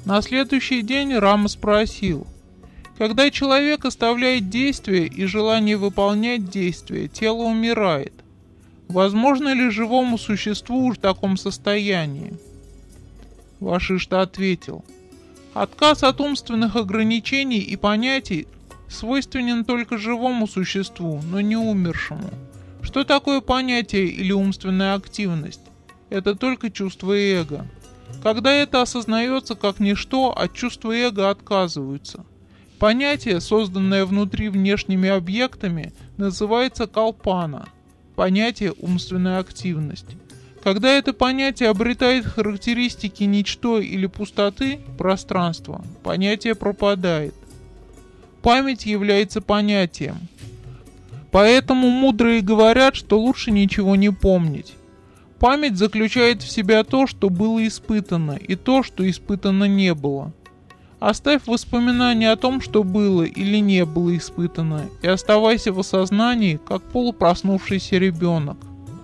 На следующий день Рама спросил: когда человек оставляет действие и желание выполнять действие, тело умирает. Возможно ли живому существу в таком состоянии? Вашишта ответил: отказ от умственных ограничений и понятий свойственен только живому существу, но не умершему. Что такое понятие или умственная активность? Это только чувство эго. Когда это осознается как ничто, от чувства эго отказываются. Понятие, созданное внутри внешними объектами, называется калпана. Понятие умственная активность. Когда это понятие обретает характеристики ничто или пустоты, пространства, понятие пропадает. Память является понятием. Поэтому мудрые говорят, что лучше ничего не помнить. Память заключает в себя то, что было испытано, и то, что испытано не было. Оставь воспоминания о том, что было или не было испытано, и оставайся в осознании, как полупроснувшийся ребенок.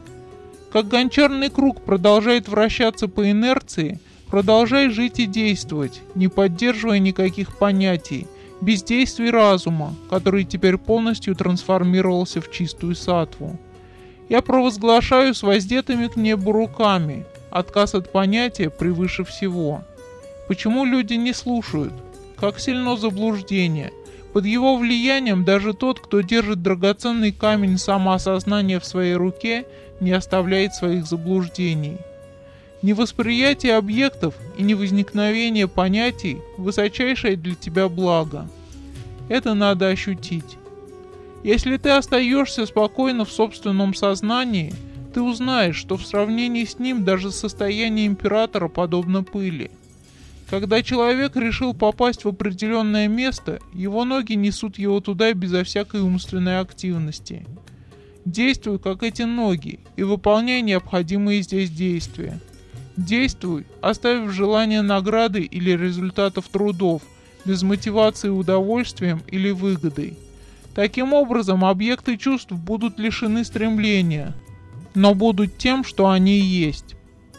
Как гончарный круг продолжает вращаться по инерции, продолжай жить и действовать, не поддерживая никаких понятий, без действий разума, который теперь полностью трансформировался в чистую саттву. Я провозглашаю с воздетыми к небу руками: отказ от понятия превыше всего. Почему люди не слушают? Как сильно заблуждение. Под его влиянием даже тот, кто держит драгоценный камень самоосознания в своей руке, не оставляет своих заблуждений. Невосприятие объектов и невозникновение понятий – высочайшее для тебя благо. Это надо ощутить. Если ты остаешься спокойно в собственном сознании, ты узнаешь, что в сравнении с ним даже состояние императора подобно пыли. Когда человек решил попасть в определенное место, его ноги несут его туда безо всякой умственной активности. Действуй, как эти ноги, и выполняй необходимые здесь действия. Действуй, оставив желание награды или результатов трудов, без мотивации удовольствием или выгодой. Таким образом, объекты чувств будут лишены стремления, но будут тем, что они есть.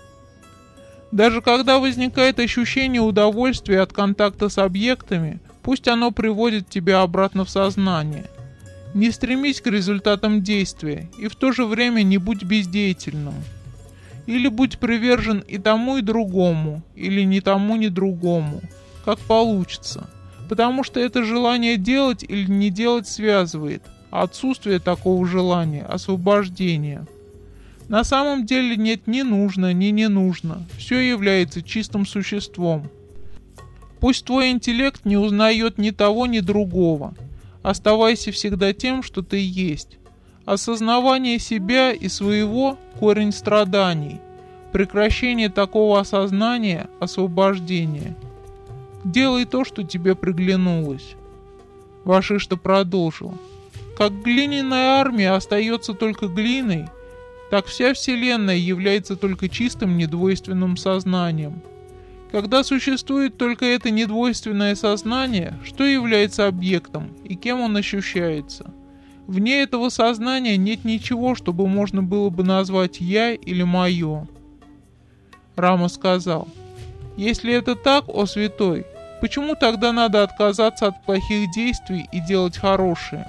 Даже когда возникает ощущение удовольствия от контакта с объектами, пусть оно приводит тебя обратно в сознание. Не стремись к результатам действия, и в то же время не будь бездеятельным. Или будь привержен и тому, и другому, или ни тому, ни другому, как получится. Потому что это желание делать или не делать связывает, а отсутствие такого желания – освобождение. На самом деле нет ни нужно, ни не нужно, все является чистым существом. Пусть твой интеллект не узнает ни того, ни другого. Оставайся всегда тем, что ты есть. Осознавание себя и своего – корень страданий. Прекращение такого осознания – освобождение. Делай то, что тебе приглянулось. Вашишта продолжил. Как глиняная армия остается только глиной, так вся Вселенная является только чистым недвойственным сознанием. Когда существует только это недвойственное сознание, что является объектом и кем он ощущается? Вне этого сознания нет ничего, чтобы можно было бы назвать «я» или «моё». Рама сказал: «Если это так, о святой, почему тогда надо отказаться от плохих действий и делать хорошие?»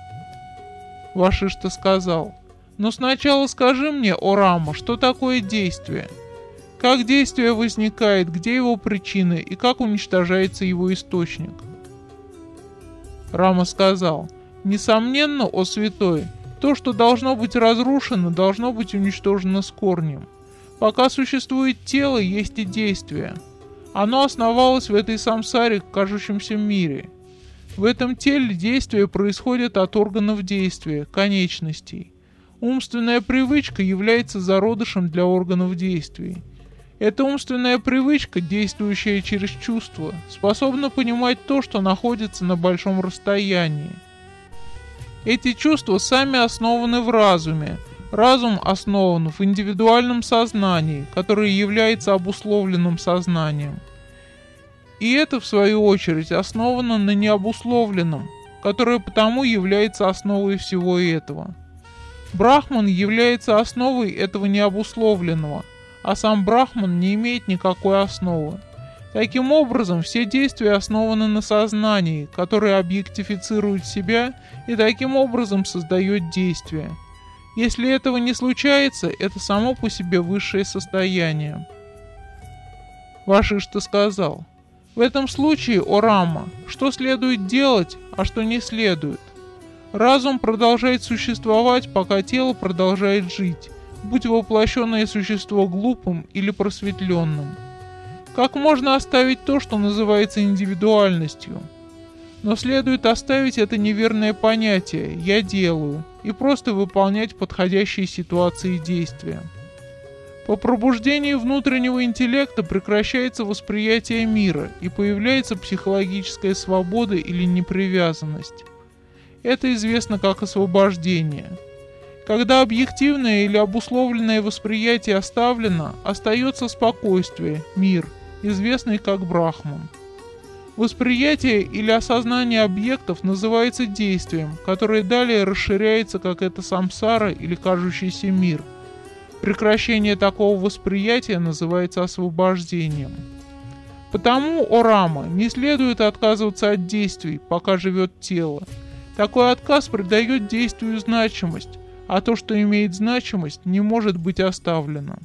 Вашишта сказал: «Но сначала скажи мне, о Рама, что такое действие? Как действие возникает, где его причины и как уничтожается его источник?» Рама сказал: «Несомненно, о святой, то, что должно быть разрушено, должно быть уничтожено с корнем. Пока существует тело, есть и действие. Оно основалось в этой самсаре, кажущемся мире. В этом теле действия происходят от органов действия, конечностей. Умственная привычка является зародышем для органов действий. Эта умственная привычка, действующая через чувства, способна понимать то, что находится на большом расстоянии. Эти чувства сами основаны в разуме. Разум основан в индивидуальном сознании, которое является обусловленным сознанием. И это, в свою очередь, основано на необусловленном, которое потому является основой всего этого. Брахман является основой этого необусловленного, а сам Брахман не имеет никакой основы. Таким образом, все действия основаны на сознании, которое объектифицирует себя и таким образом создает действия. Если этого не случается, это само по себе высшее состояние. Вашишта сказал: в этом случае, о Рама, что следует делать, а что не следует? Разум продолжает существовать, пока тело продолжает жить, будь воплощенное существо глупым или просветленным. Как можно оставить то, что называется индивидуальностью? Но следует оставить это неверное понятие «я делаю» и просто выполнять подходящие ситуации действия. По пробуждению внутреннего интеллекта прекращается восприятие мира и появляется психологическая свобода или непривязанность. Это известно как освобождение. Когда объективное или обусловленное восприятие оставлено, остается спокойствие, мир, известный как Брахман. Восприятие или осознание объектов называется действием, которое далее расширяется как это самсара или кажущийся мир. Прекращение такого восприятия называется освобождением. Потому, о Рама, не следует отказываться от действий, пока живет тело. Такой отказ придает действию значимость, а то, что имеет значимость, не может быть оставлено.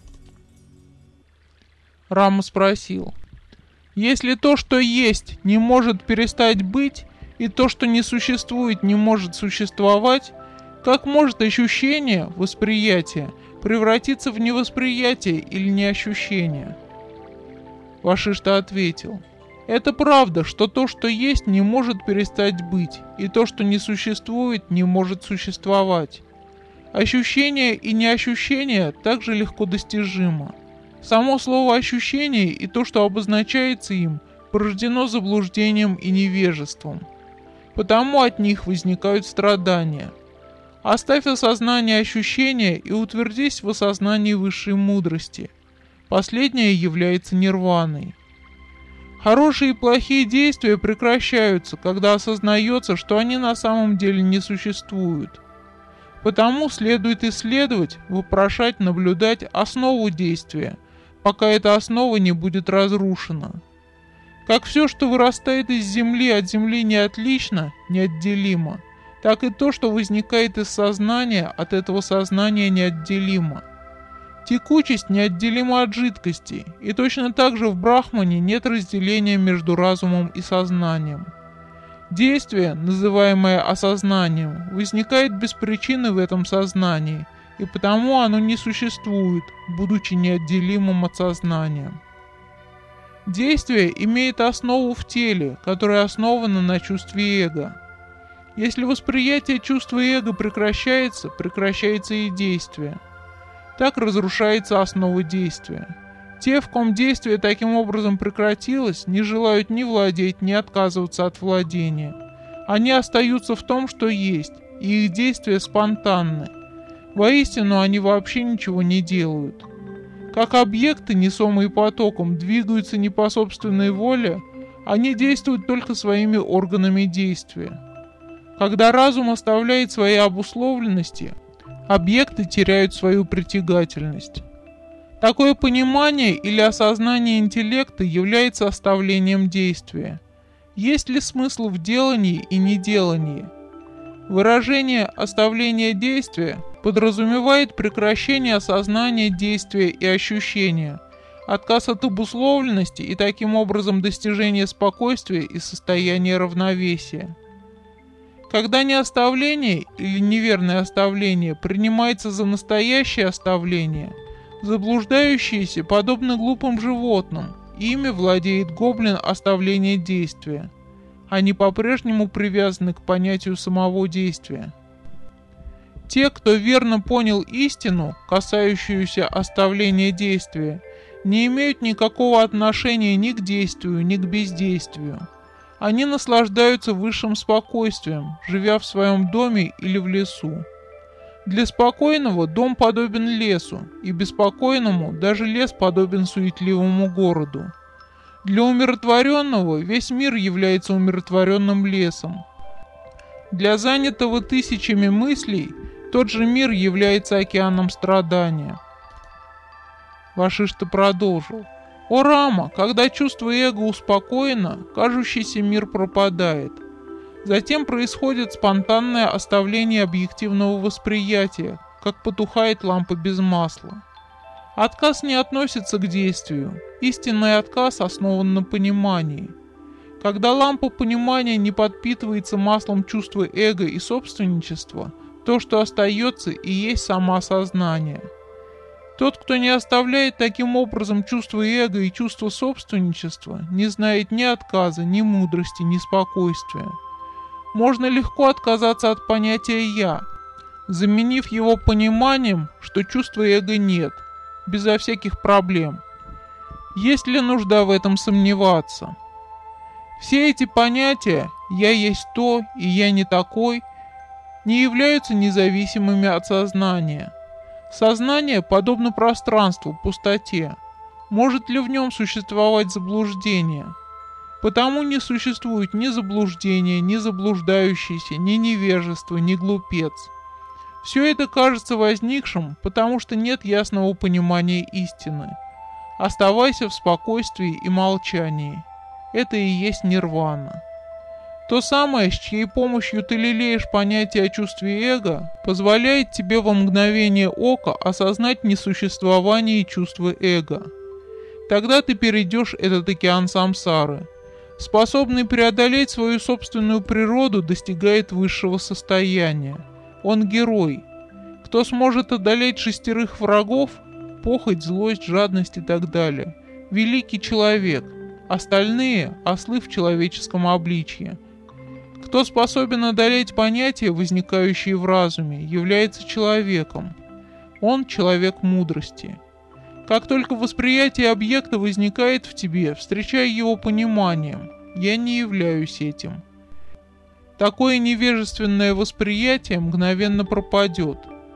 Рама спросил: если то, что есть, не может перестать быть, и то, что не существует, не может существовать, как может ощущение, восприятие, превратиться в невосприятие или неощущение? Вашишта ответил: это правда, что то, что есть, не может перестать быть, и то, что не существует, не может существовать. Ощущение и неощущение также легко достижимо. Само слово «ощущение» и то, что обозначается им, порождено заблуждением и невежеством. Потому от них возникают страдания. Оставь осознание ощущения и утвердись в осознании высшей мудрости. Последнее является нирваной. Хорошие и плохие действия прекращаются, когда осознается, что они на самом деле не существуют. Потому следует исследовать, вопрошать, наблюдать основу действия, пока эта основа не будет разрушена. Как все, что вырастает из земли, от земли не отлично, неотделимо, так и то, что возникает из сознания, от этого сознания неотделимо. Текучесть неотделима от жидкости, и точно так же в Брахмане нет разделения между разумом и сознанием. Действие, называемое осознанием, возникает без причины в этом сознании, и потому оно не существует, будучи неотделимым от сознания. Действие имеет основу в теле, которое основано на чувстве эго. Если восприятие чувства эго прекращается, прекращается и действие. Так разрушается основа действия. Те, в ком действие таким образом прекратилось, не желают ни владеть, ни отказываться от владения. Они остаются в том, что есть, и их действия спонтанны. Воистину, они вообще ничего не делают. Как объекты, несомые потоком, двигаются не по собственной воле, они действуют только своими органами действия. Когда разум оставляет свои обусловленности, объекты теряют свою притягательность. Такое понимание или осознание интеллекта является оставлением действия. Есть ли смысл в делании и неделании? Выражение «оставление действия» подразумевает прекращение осознания действия и ощущения, отказ от обусловленности и таким образом достижение спокойствия и состояния равновесия. Когда неоставление или неверное оставление принимается за настоящее оставление, заблуждающиеся подобны глупым животным, ими владеет гоблин оставления действия. Они по-прежнему привязаны к понятию самого действия. Те, кто верно понял истину, касающуюся оставления действия, не имеют никакого отношения ни к действию, ни к бездействию. Они наслаждаются высшим спокойствием, живя в своем доме или в лесу. Для спокойного дом подобен лесу, и беспокойному даже лес подобен суетливому городу. Для умиротворенного весь мир является умиротворенным лесом. Для занятого тысячами мыслей тот же мир является океаном страдания. Вашишта продолжил: О Рама, когда чувство эго успокоено, кажущийся мир пропадает. Затем происходит спонтанное оставление объективного восприятия, как потухает лампа без масла. Отказ не относится к действию. Истинный отказ основан на понимании. Когда лампа понимания не подпитывается маслом чувства эго и собственничества, то, что остается, и есть самоосознание. Тот, кто не оставляет таким образом чувство эго и чувство собственничества, не знает ни отказа, ни мудрости, ни спокойствия. Можно легко отказаться от понятия «я», заменив его пониманием, что чувства эго нет, безо всяких проблем. Есть ли нужда в этом сомневаться? Все эти понятия «я есть то» и «я не такой» не являются независимыми от сознания. Сознание подобно пространству, пустоте. Может ли в нем существовать заблуждение? Потому не существует ни заблуждения, ни заблуждающийся, ни невежество, ни глупец. Все это кажется возникшим, потому что нет ясного понимания истины. Оставайся в спокойствии и молчании. Это и есть нирвана. То самое, с чьей помощью ты лелеешь понятие о чувстве эго, позволяет тебе во мгновение ока осознать несуществование чувства эго. Тогда ты перейдешь этот океан самсары. Способный преодолеть свою собственную природу достигает высшего состояния. Он герой. Кто сможет одолеть 6 врагов, похоть, злость, жадность и так далее, великий человек. Остальные – ослы в человеческом обличье. Кто способен одолеть понятия, возникающие в разуме, является человеком. Он – человек мудрости. Как только восприятие объекта возникает в тебе, встречай его пониманием. Я не являюсь этим. Такое невежественное восприятие мгновенно пропадет.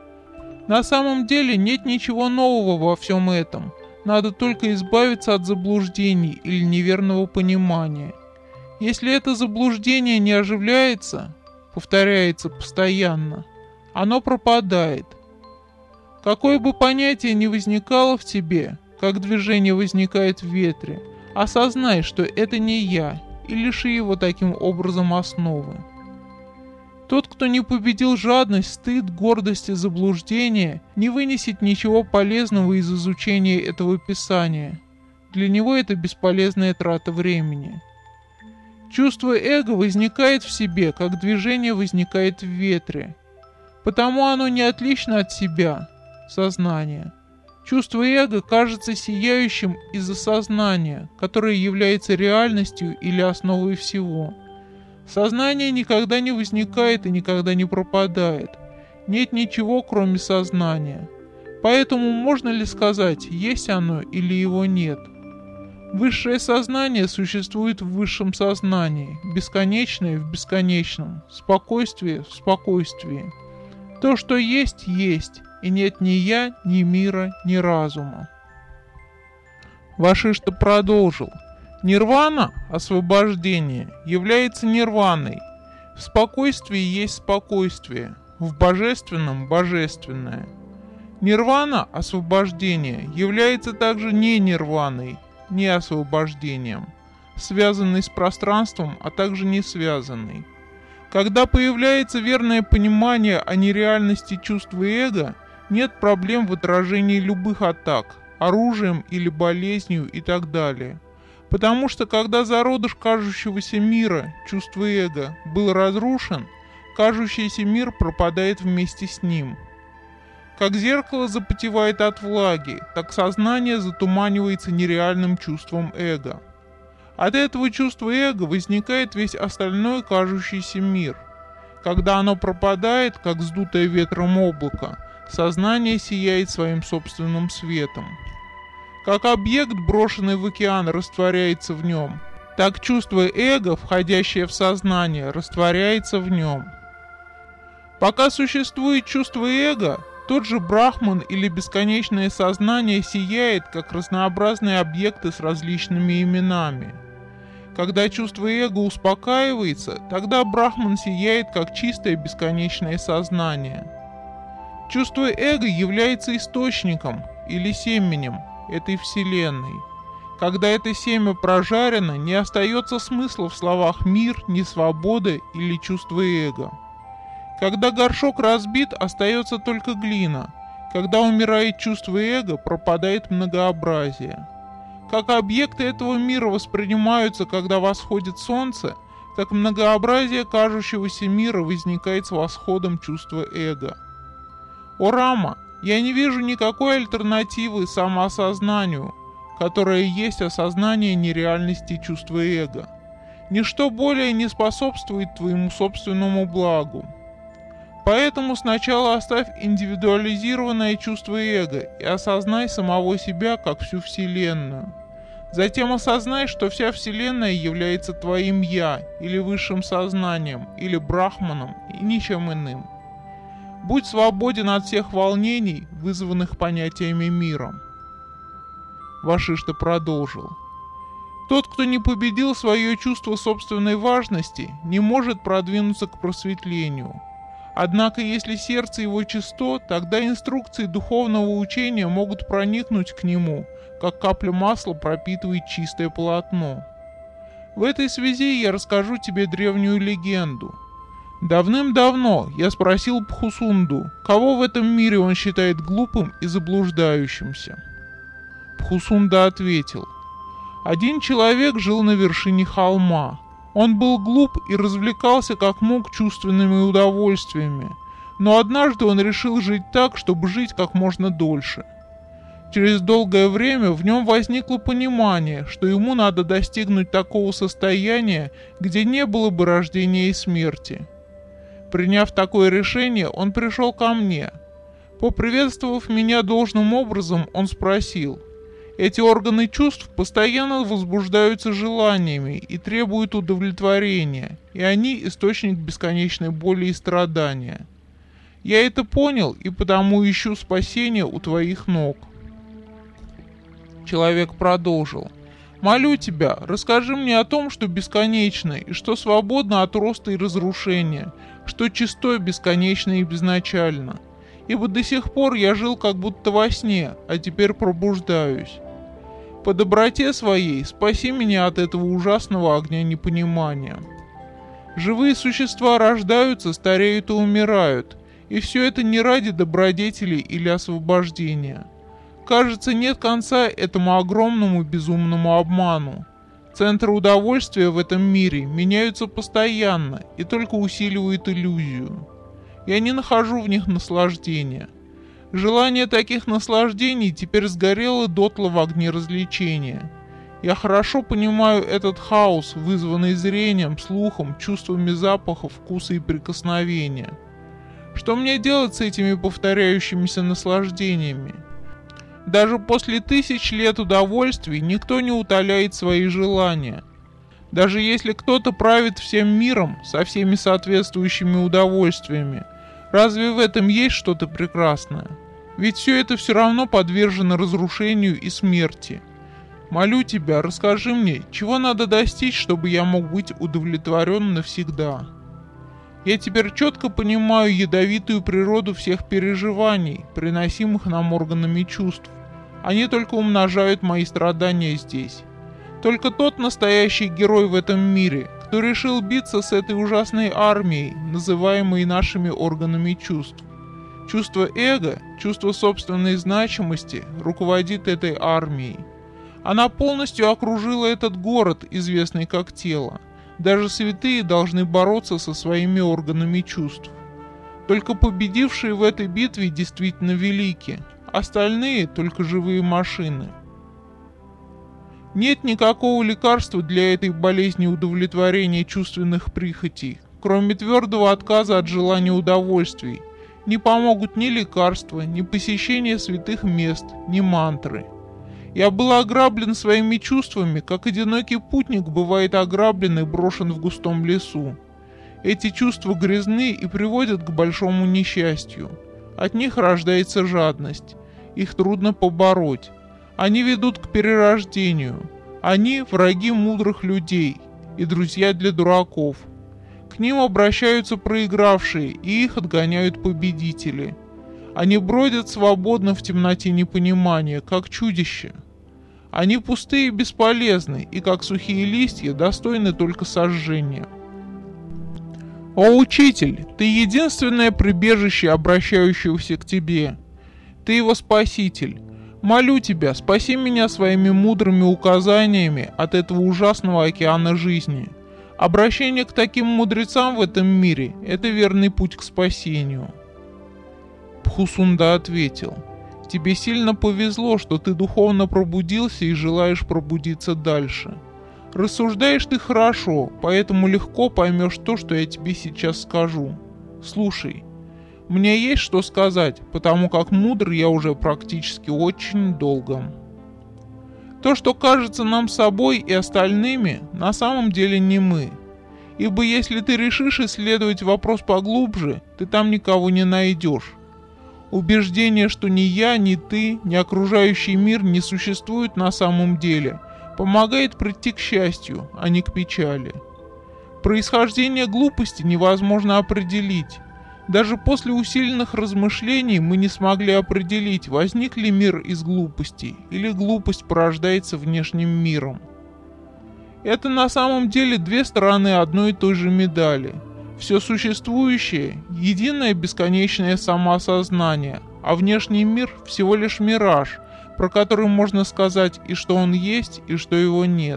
На самом деле нет ничего нового во всем этом. Надо только избавиться от заблуждений или неверного понимания. Если это заблуждение не оживляется, повторяется постоянно, оно пропадает. Какое бы понятие ни возникало в тебе, как движение возникает в ветре, осознай, что это не я, и лиши его таким образом основы. Тот, кто не победил жадность, стыд, гордость и заблуждение, не вынесет ничего полезного из изучения этого писания. Для него это бесполезная трата времени. Чувство эго возникает в себе, как движение возникает в ветре. Потому оно не отлично от себя, сознания. Чувство эго кажется сияющим из-за сознания, которое является реальностью или основой всего. Сознание никогда не возникает и никогда не пропадает. Нет ничего, кроме сознания. Поэтому можно ли сказать, есть оно или его нет? Высшее сознание существует в высшем сознании, бесконечное в бесконечном, спокойствие в спокойствии. То, что есть, есть, и нет ни я, ни мира, ни разума. Вашишта продолжил. Нирвана, освобождение, является нирваной. В спокойствии есть спокойствие, в божественном – божественное. Нирвана, освобождение, является также не нирваной, не освобождением, связанной с пространством, а также не связанной. Когда появляется верное понимание о нереальности чувства эго, нет проблем в отражении любых атак, оружием или болезнью и так далее. Потому что когда зародыш кажущегося мира, чувство эго, был разрушен, кажущийся мир пропадает вместе с ним. Как зеркало запотевает от влаги, так сознание затуманивается нереальным чувством эго. От этого чувства эго возникает весь остальной кажущийся мир. Когда оно пропадает, как сдутое ветром облако, сознание сияет своим собственным светом. Как объект, брошенный в океан, растворяется в нем, так чувство эго, входящее в сознание, растворяется в нем. Пока существует чувство эго, тот же Брахман или бесконечное сознание сияет, как разнообразные объекты с различными именами. Когда чувство эго успокаивается, тогда Брахман сияет, как чистое бесконечное сознание. Чувство эго является источником или семенем этой вселенной. Когда это семя прожарено, не остается смысла в словах «мир», «несвобода» или «чувство эго». Когда горшок разбит, остается только глина. Когда умирает чувство эго, пропадает многообразие. Как объекты этого мира воспринимаются, когда восходит солнце, так многообразие кажущегося мира возникает с восходом чувства эго. О Рама, я не вижу никакой альтернативы самоосознанию, которое есть осознание нереальности чувства эго. Ничто более не способствует твоему собственному благу. Поэтому сначала оставь индивидуализированное чувство эго и осознай самого себя как всю Вселенную. Затем осознай, что вся Вселенная является твоим «я» или высшим сознанием, или брахманом и ничем иным. Будь свободен от всех волнений, вызванных понятиями миром. Вашишта продолжил. Тот, кто не победил свое чувство собственной важности, не может продвинуться к просветлению. Однако, если сердце его чисто, тогда инструкции духовного учения могут проникнуть к нему, как капля масла пропитывает чистое полотно. В этой связи я расскажу тебе древнюю легенду. Давным-давно я спросил Пхусунду, кого в этом мире он считает глупым и заблуждающимся. Пхусунда ответил: один человек жил на вершине холма. Он был глуп и развлекался как мог чувственными удовольствиями, но однажды он решил жить так, чтобы жить как можно дольше. Через долгое время в нем возникло понимание, что ему надо достигнуть такого состояния, где не было бы рождения и смерти. Приняв такое решение, он пришел ко мне. Поприветствовав меня должным образом, он спросил: эти органы чувств постоянно возбуждаются желаниями и требуют удовлетворения, и они источник бесконечной боли и страдания. Я это понял и потому ищу спасения у твоих ног. Человек продолжил: молю тебя, расскажи мне о том, что бесконечно и что свободно от роста и разрушения, что чисто, бесконечно и безначально. Ибо до сих пор я жил как будто во сне, а теперь пробуждаюсь. По доброте своей спаси меня от этого ужасного огня непонимания. Живые существа рождаются, стареют и умирают, и все это не ради добродетели или освобождения. Кажется, нет конца этому огромному безумному обману. Центры удовольствия в этом мире меняются постоянно и только усиливают иллюзию. Я не нахожу в них наслаждения. Желание таких наслаждений теперь сгорело дотла в огне развлечения. Я хорошо понимаю этот хаос, вызванный зрением, слухом, чувствами запаха, вкуса и прикосновения. Что мне делать с этими повторяющимися наслаждениями? Даже после 1000 лет удовольствий никто не утоляет свои желания. Даже если кто-то правит всем миром со всеми соответствующими удовольствиями, разве в этом есть что-то прекрасное? Ведь все это все равно подвержено разрушению и смерти. Молю тебя, расскажи мне, чего надо достичь, чтобы я мог быть удовлетворен навсегда. Я теперь четко понимаю ядовитую природу всех переживаний, приносимых нам органами чувств. Они только умножают мои страдания здесь. Только тот настоящий герой в этом мире, кто решил биться с этой ужасной армией, называемой нашими органами чувств. Чувство эго, чувство собственной значимости руководит этой армией. Она полностью окружила этот город, известный как тело. Даже святые должны бороться со своими органами чувств. Только победившие в этой битве действительно велики, остальные только живые машины. Нет никакого лекарства для этой болезни удовлетворения чувственных прихотей, кроме твердого отказа от желания удовольствий. Не помогут ни лекарства, ни посещение святых мест, ни мантры. Я был ограблен своими чувствами, как одинокий путник бывает ограблен и брошен в густом лесу. Эти чувства грязны и приводят к большому несчастью. От них рождается жадность. Их трудно побороть. Они ведут к перерождению. Они враги мудрых людей и друзья для дураков. К ним обращаются проигравшие, и их отгоняют победители. Они бродят свободно в темноте непонимания, как чудища. Они пустые и бесполезны, и как сухие листья достойны только сожжения. О, Учитель, Ты единственное прибежище обращающегося к Тебе. Ты его Спаситель. Молю Тебя, спаси меня своими мудрыми указаниями от этого ужасного океана жизни. Обращение к таким мудрецам в этом мире – это верный путь к спасению. Бхусунда ответил: тебе сильно повезло, что ты духовно пробудился и желаешь пробудиться дальше. Рассуждаешь ты хорошо, поэтому легко поймешь то, что я тебе сейчас скажу. Слушай, мне есть что сказать, потому как мудр я уже практически очень долго. То, что кажется нам собой и остальными, на самом деле не мы. Ибо если ты решишь исследовать вопрос поглубже, ты там никого не найдешь. Убеждение, что ни я, ни ты, ни окружающий мир не существуют на самом деле, помогает прийти к счастью, а не к печали. Происхождение глупости невозможно определить. Даже после усиленных размышлений мы не смогли определить, возник ли мир из глупости, или глупость порождается внешним миром. Это на самом деле две стороны одной и той же медали. Все существующее – единое бесконечное самоосознание, а внешний мир – всего лишь мираж, про который можно сказать и что он есть, и что его нет.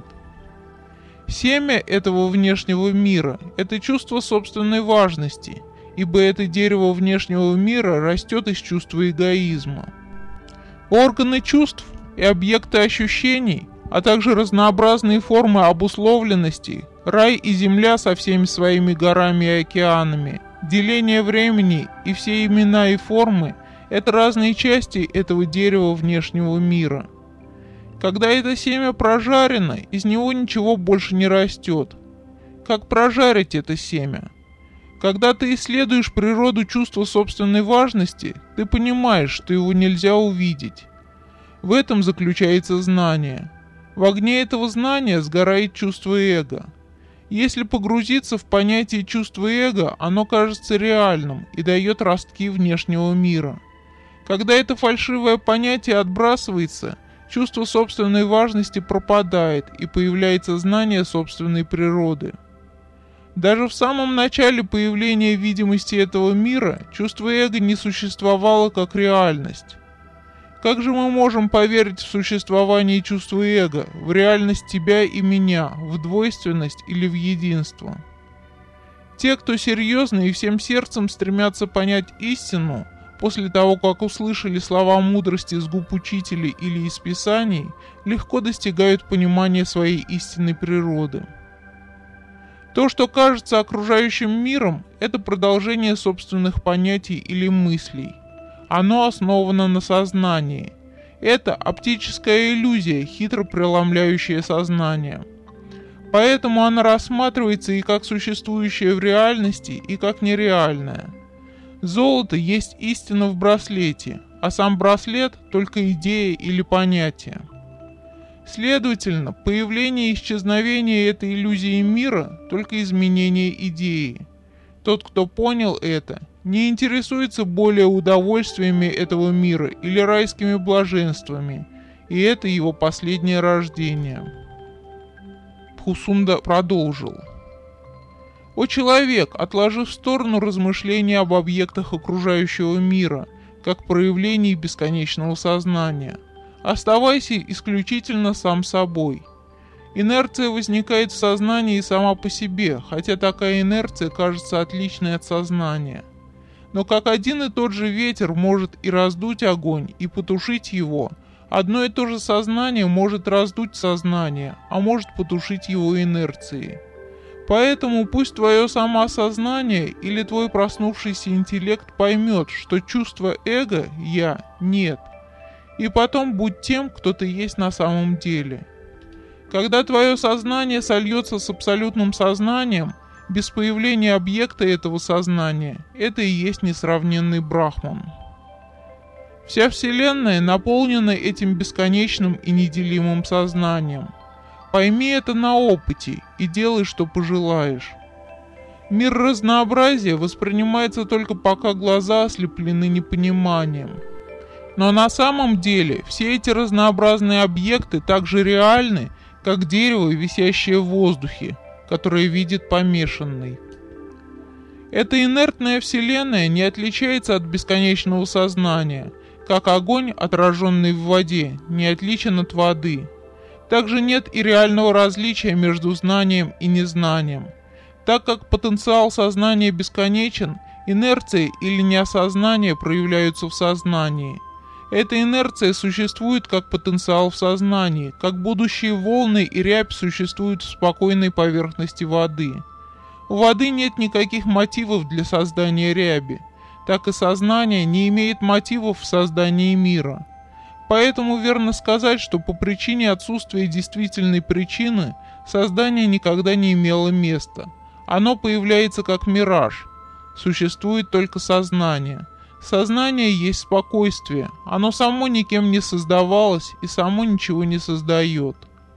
Семя этого внешнего мира – это чувство собственной важности, ибо это дерево внешнего мира растет из чувства эгоизма. Органы чувств и объекты ощущений, а также разнообразные формы обусловленности, рай и земля со всеми своими горами и океанами, деление времени и все имена и формы – это разные части этого дерева внешнего мира. Когда это семя прожарено, из него ничего больше не растет. Как прожарить это семя? Когда ты исследуешь природу чувства собственной важности, ты понимаешь, что его нельзя увидеть. В этом заключается знание. В огне этого знания сгорает чувство эго. Если погрузиться в понятие чувства эго, оно кажется реальным и дает ростки внешнего мира. Когда это фальшивое понятие отбрасывается, чувство собственной важности пропадает и появляется знание собственной природы. Даже в самом начале появления видимости этого мира чувство эго не существовало как реальность. Как же мы можем поверить в существование чувства эго, в реальность тебя и меня, в двойственность или в единство? Те, кто серьезно и всем сердцем стремятся понять истину, после того, как услышали слова мудрости с губ учителей или из писаний, легко достигают понимания своей истинной природы. То, что кажется окружающим миром, это продолжение собственных понятий или мыслей. Оно основано на сознании. Это оптическая иллюзия, хитро преломляющая сознание. Поэтому она рассматривается и как существующая в реальности, и как нереальная. Золото есть истина в браслете, а сам браслет – только идея или понятие. Следовательно, появление и исчезновение этой иллюзии мира – только изменение идеи. Тот, кто понял это, не интересуется более удовольствиями этого мира или райскими блаженствами, и это его последнее рождение. Бхусунда продолжил. О человек, отложи в сторону размышления об объектах окружающего мира, как проявлении бесконечного сознания. Оставайся исключительно сам собой. Инерция возникает в сознании сама по себе, хотя такая инерция кажется отличной от сознания. Но как один и тот же ветер может и раздуть огонь, и потушить его, одно и то же сознание может раздуть сознание, а может потушить его инерцией. Поэтому пусть твое самосознание или твой проснувшийся интеллект поймет, что чувство эго «я» нет, и потом будь тем, кто ты есть на самом деле. Когда твое сознание сольется с абсолютным сознанием, без появления объекта этого сознания, это и есть несравненный Брахман. Вся Вселенная наполнена этим бесконечным и неделимым сознанием. Пойми это на опыте и делай, что пожелаешь. Мир разнообразия воспринимается только пока глаза ослеплены непониманием. Но на самом деле все эти разнообразные объекты так же реальны, как дерево, висящее в воздухе, которое видит помешанный. Эта инертная вселенная не отличается от бесконечного сознания, как огонь, отраженный в воде, не отличен от воды. Также нет и реального различия между знанием и незнанием. Так как потенциал сознания бесконечен, инерция или неосознание проявляются в сознании. Эта инерция существует как потенциал в сознании, как будущие волны и рябь существуют в спокойной поверхности воды. У воды нет никаких мотивов для создания ряби, так и сознание не имеет мотивов в создании мира. Поэтому верно сказать, что по причине отсутствия действительной причины создание никогда не имело места. Оно появляется как мираж. Существует только сознание. Сознание есть спокойствие. Оно само никем не создавалось и само ничего не создает.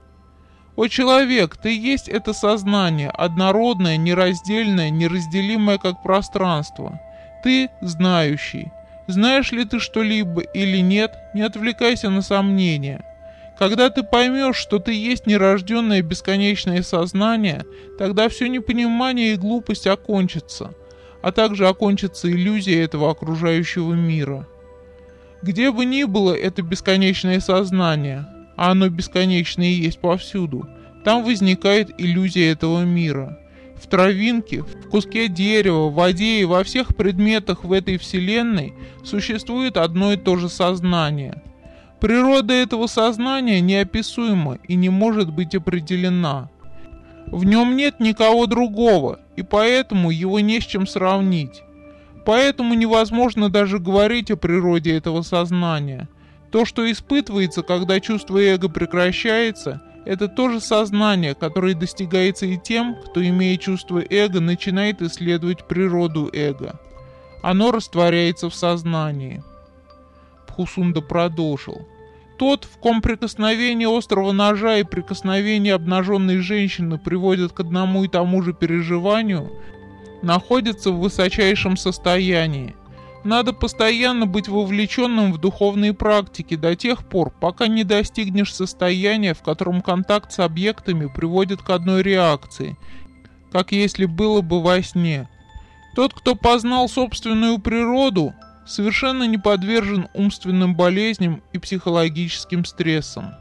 О человек, ты есть это сознание, однородное, нераздельное, неразделимое как пространство. Ты знающий. Знаешь ли ты что-либо или нет, не отвлекайся на сомнения. Когда ты поймешь, что ты есть нерожденное бесконечное сознание, тогда все непонимание и глупость окончатся, а также окончится иллюзия этого окружающего мира. Где бы ни было это бесконечное сознание, а оно бесконечное и есть повсюду, там возникает иллюзия этого мира. В травинке, в куске дерева, в воде и во всех предметах в этой вселенной существует одно и то же сознание. Природа этого сознания неописуема и не может быть определена. В нем нет никого другого, и поэтому его не с чем сравнить. Поэтому невозможно даже говорить о природе этого сознания. То, что испытывается, когда чувство эго прекращается, это то же сознание, которое достигается и тем, кто, имея чувство эго, начинает исследовать природу эго. Оно растворяется в сознании. Бхусунда продолжил. Тот, в ком прикосновение острого ножа и прикосновение обнаженной женщины приводят к одному и тому же переживанию, находится в высочайшем состоянии. Надо постоянно быть вовлеченным в духовные практики до тех пор, пока не достигнешь состояния, в котором контакт с объектами приводит к одной реакции, как если было бы во сне. Тот, кто познал собственную природу, совершенно не подвержен умственным болезням и психологическим стрессам.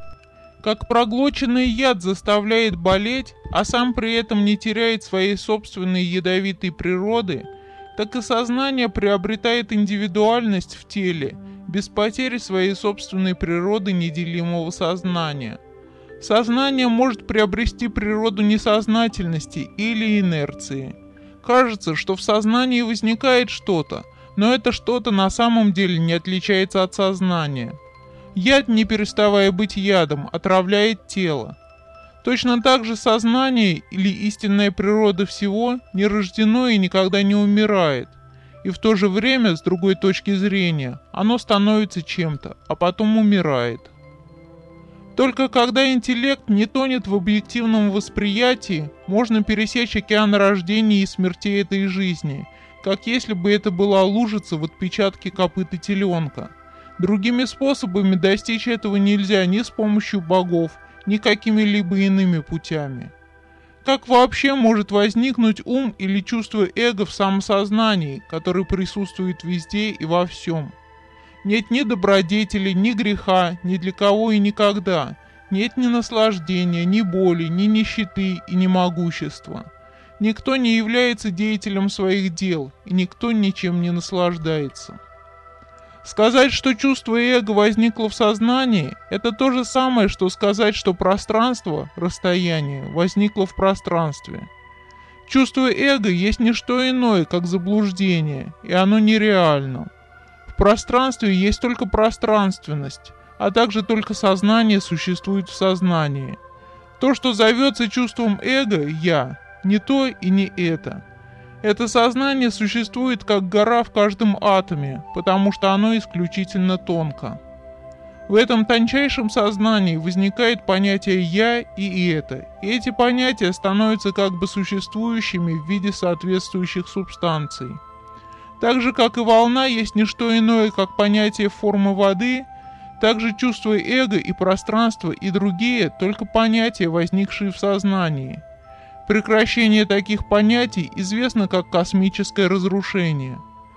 Как проглоченный яд заставляет болеть, а сам при этом не теряет своей собственной ядовитой природы, так и сознание приобретает индивидуальность в теле, без потери своей собственной природы неделимого сознания. Сознание может приобрести природу несознательности или инерции. Кажется, что в сознании возникает что-то, но это что-то на самом деле не отличается от сознания. Яд, не переставая быть ядом, отравляет тело. Точно так же сознание или истинная природа всего не рождено и никогда не умирает. И в то же время, с другой точки зрения, оно становится чем-то, а потом умирает. Только когда интеллект не тонет в объективном восприятии, можно пересечь океан рождений и смертей этой жизни, как если бы это была лужица в отпечатке копыта теленка. Другими способами достичь этого нельзя ни с помощью богов, ни какими-либо иными путями. Как вообще может возникнуть ум или чувство эго в самосознании, который присутствует везде и во всем? Нет ни добродетели, ни греха, ни для кого и никогда. Нет ни наслаждения, ни боли, ни нищеты и ни могущества. Никто не является деятелем своих дел, и никто ничем не наслаждается. Сказать, что чувство эго возникло в сознании, это то же самое, что сказать, что пространство, расстояние, возникло в пространстве. Чувство эго есть не что иное, как заблуждение, и оно нереально. В пространстве есть только пространственность, а также только сознание существует в сознании. То, что зовется чувством эго, «я», не то и не это. Это сознание существует как гора в каждом атоме, потому что оно исключительно тонко. В этом тончайшем сознании возникает понятие «я» и «это», и эти понятия становятся как бы существующими в виде соответствующих субстанций. Так же, как и волна есть не что иное, как понятие формы воды, так же чувство эго и пространство и другие только понятия, возникшие в сознании. Прекращение таких понятий известно как космическое разрушение.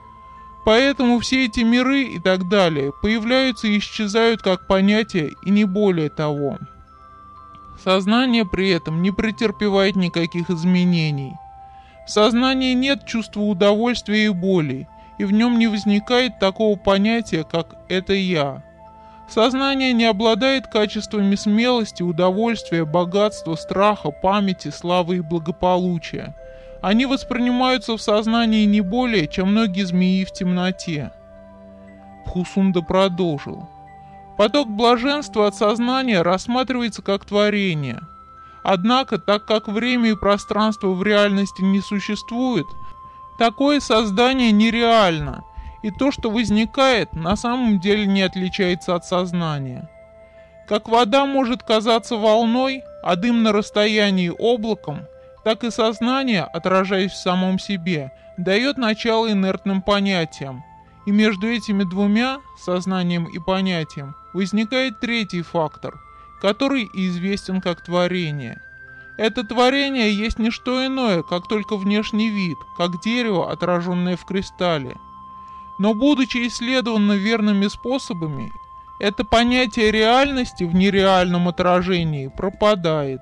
Поэтому все эти миры и так далее появляются и исчезают как понятия и не более того. Сознание при этом не претерпевает никаких изменений. В сознании нет чувства удовольствия и боли, и в нем не возникает такого понятия, как «это я». Сознание не обладает качествами смелости, удовольствия, богатства, страха, памяти, славы и благополучия. Они воспринимаются в сознании не более, чем ноги змеи в темноте. Бхусунда продолжил. Поток блаженства от сознания рассматривается как творение. Однако, так как время и пространство в реальности не существует, такое создание нереально, и то, что возникает, на самом деле не отличается от сознания. Как вода может казаться волной, а дым на расстоянии облаком, так и сознание, отражаясь в самом себе, дает начало инертным понятиям. И между этими двумя, сознанием и понятием, возникает третий фактор, который и известен как творение. Это творение есть не что иное, как только внешний вид, как дерево, отраженное в кристалле. Но будучи исследовано верными способами, это понятие реальности в нереальном отражении пропадает.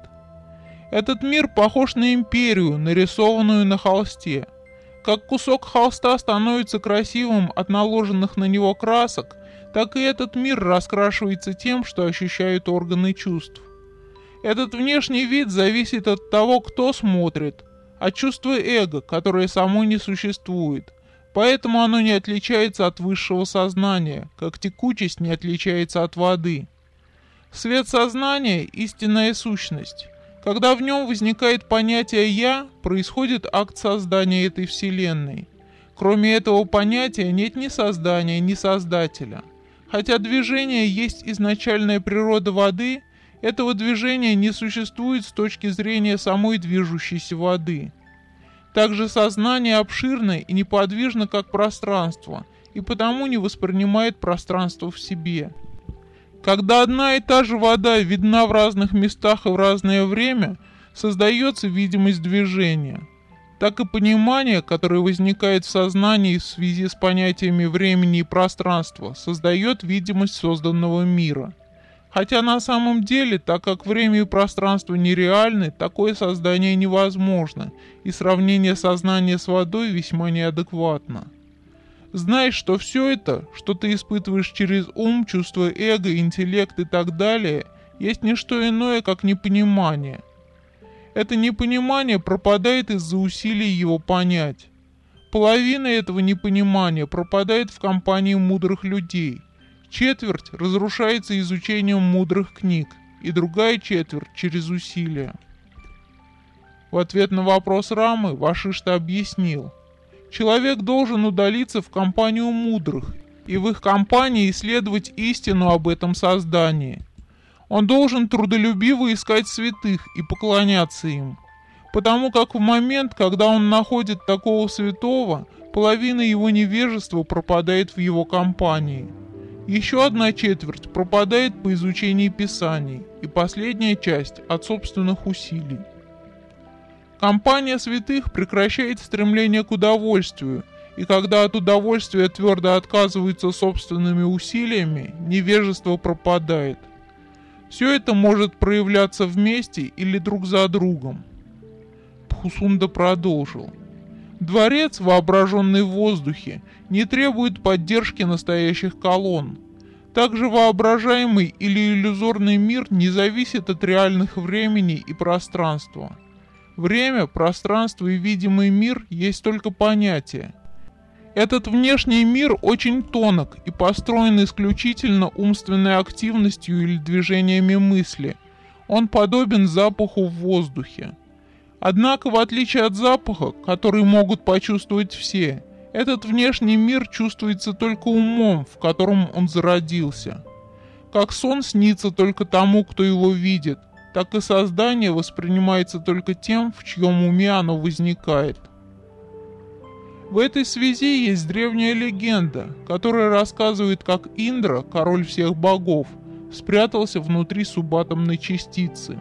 Этот мир похож на империю, нарисованную на холсте. Как кусок холста становится красивым от наложенных на него красок, так и этот мир раскрашивается тем, что ощущают органы чувств. Этот внешний вид зависит от того, кто смотрит, от чувства эго, которое само не существует. Поэтому оно не отличается от высшего сознания, как текучесть не отличается от воды. Свет сознания – истинная сущность. Когда в нем возникает понятие «я», происходит акт создания этой вселенной. Кроме этого понятия нет ни создания, ни создателя. Хотя движение есть изначальная природа воды, этого движения не существует с точки зрения самой движущейся воды. Также сознание обширно и неподвижно, как пространство, и потому не воспринимает пространство в себе. Когда одна и та же вода видна в разных местах и в разное время, создается видимость движения. Так и понимание, которое возникает в сознании в связи с понятиями времени и пространства, создает видимость созданного мира. Хотя на самом деле, так как время и пространство нереальны, такое создание невозможно, и сравнение сознания с водой весьма неадекватно. Знай, что все это, что ты испытываешь через ум, чувство эго, интеллект и так далее, есть не что иное, как непонимание. Это непонимание пропадает из-за усилий его понять. Половина этого непонимания пропадает в компании мудрых людей. Четверть разрушается изучением мудрых книг, и другая четверть через усилия. В ответ на вопрос Рамы Вашишта объяснил: человек должен удалиться в компанию мудрых и в их компании исследовать истину об этом создании. Он должен трудолюбиво искать святых и поклоняться им, потому как в момент, когда он находит такого святого, половина его невежества пропадает в его компании. Еще одна четверть пропадает по изучению Писаний, и последняя часть от собственных усилий. Компания святых прекращает стремление к удовольствию, и когда от удовольствия твердо отказываются собственными усилиями, невежество пропадает. Все это может проявляться вместе или друг за другом. Бхусунда продолжил. Дворец, воображенный в воздухе, не требует поддержки настоящих колонн. Также воображаемый или иллюзорный мир не зависит от реальных времени и пространства. Время, пространство и видимый мир есть только понятия. Этот внешний мир очень тонок и построен исключительно умственной активностью или движениями мысли. Он подобен запаху в воздухе. Однако, в отличие от запаха, который могут почувствовать все, этот внешний мир чувствуется только умом, в котором он зародился. Как сон снится только тому, кто его видит, так и создание воспринимается только тем, в чьем уме оно возникает. В этой связи есть древняя легенда, которая рассказывает, как Индра, король всех богов, спрятался внутри субатомной частицы.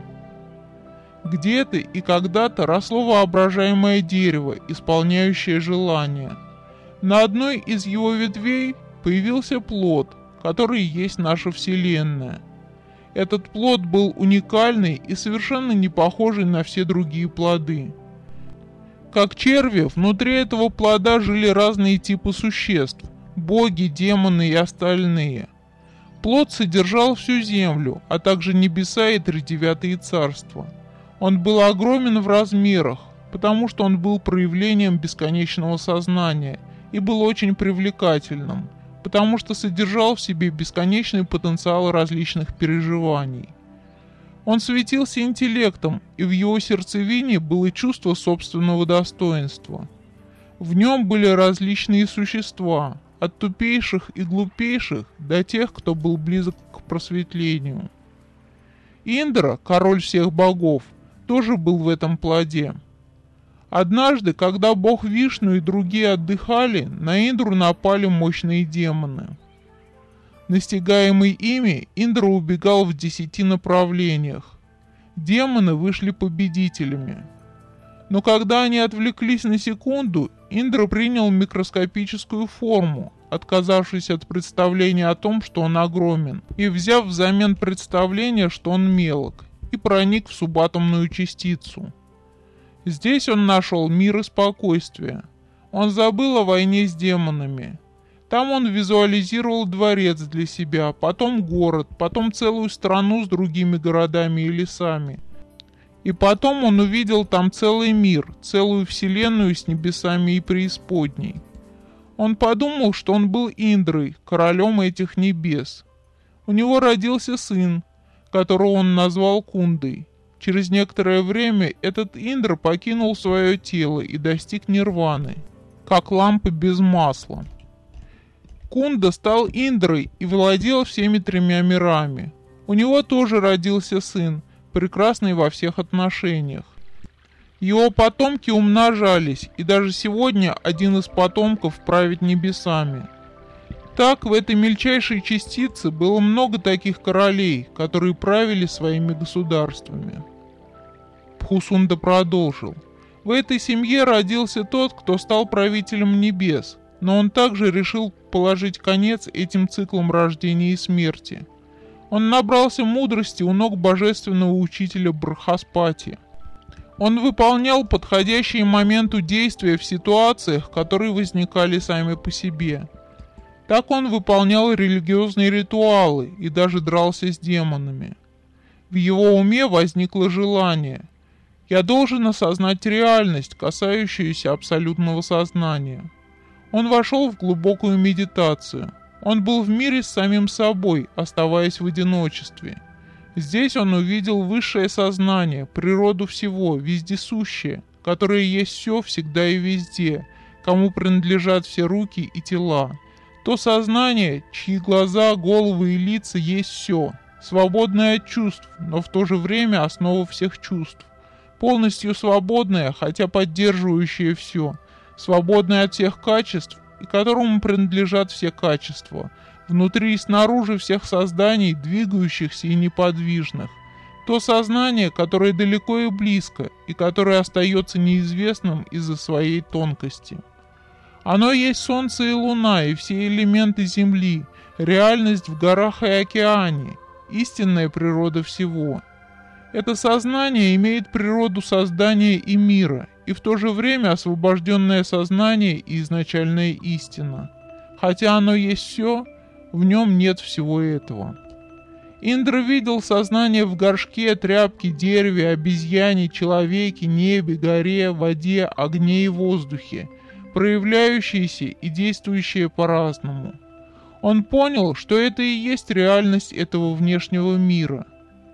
Где-то и когда-то росло воображаемое дерево, исполняющее желания. На одной из его ветвей появился плод, который есть наша Вселенная. Этот плод был уникальный и совершенно не похожий на все другие плоды. Как черви, внутри этого плода жили разные типы существ – боги, демоны и остальные. Плод содержал всю землю, а также небеса и тридевятые царства. Он был огромен в размерах, потому что он был проявлением бесконечного сознания и был очень привлекательным, потому что содержал в себе бесконечный потенциал различных переживаний. Он светился интеллектом, и в его сердцевине было чувство собственного достоинства. В нем были различные существа, от тупейших и глупейших до тех, кто был близок к просветлению. Индра, король всех богов, тоже был в этом плоде. Однажды, когда бог Вишну и другие отдыхали, на Индру напали мощные демоны. Настигаемый ими, Индра убегал в 10 направлениях. Демоны вышли победителями. Но когда они отвлеклись на секунду, Индра принял микроскопическую форму, отказавшись от представления о том, что он огромен, и взяв взамен представление, что он мелок, и проник в субатомную частицу. Здесь он нашел мир и спокойствие. Он забыл о войне с демонами. Там он визуализировал дворец для себя, потом город, потом целую страну с другими городами и лесами. И потом он увидел там целый мир, целую вселенную с небесами и преисподней. Он подумал, что он был Индрой, королем этих небес. У него родился сын, которого он назвал Кундой. Через некоторое время этот Индра покинул свое тело и достиг нирваны, как лампа без масла. Кунда стал Индрой и владел всеми 3 мирами. У него тоже родился сын, прекрасный во всех отношениях. Его потомки умножались, и даже сегодня один из потомков правит небесами. Так, в этой мельчайшей частице было много таких королей, которые правили своими государствами. Бхусунда продолжил. В этой семье родился тот, кто стал правителем небес, но он также решил положить конец этим циклам рождения и смерти. Он набрался мудрости у ног божественного учителя Брахаспати. Он выполнял подходящие моменту действия в ситуациях, которые возникали сами по себе. Так он выполнял религиозные ритуалы и даже дрался с демонами. В его уме возникло желание: «Я должен осознать реальность, касающуюся абсолютного сознания». Он вошел в глубокую медитацию. Он был в мире с самим собой, оставаясь в одиночестве. Здесь он увидел высшее сознание, природу всего, вездесущее, которое есть все, всегда и везде, кому принадлежат все руки и тела. То сознание, чьи глаза, головы и лица есть все, свободное от чувств, но в то же время основа всех чувств. Полностью свободное, хотя поддерживающее все, свободное от всех качеств, и которому принадлежат все качества, внутри и снаружи всех созданий, двигающихся и неподвижных. То сознание, которое далеко и близко, и которое остается неизвестным из-за своей тонкости. Оно есть солнце и луна, и все элементы Земли, реальность в горах и океане, истинная природа всего. Это сознание имеет природу создания и мира, и в то же время освобожденное сознание и изначальная истина. Хотя оно есть все, в нем нет всего этого. Индра видел сознание в горшке, тряпке, дереве, обезьяне, человеке, небе, горе, воде, огне и воздухе, проявляющиеся и действующие по-разному. Он понял, что это и есть реальность этого внешнего мира.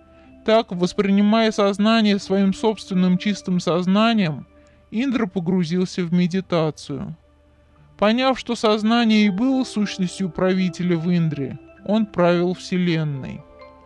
Так, воспринимая сознание своим собственным чистым сознанием, Индра погрузился в медитацию. Поняв, что сознание и было сущностью правителя в Индре, он правил Вселенной.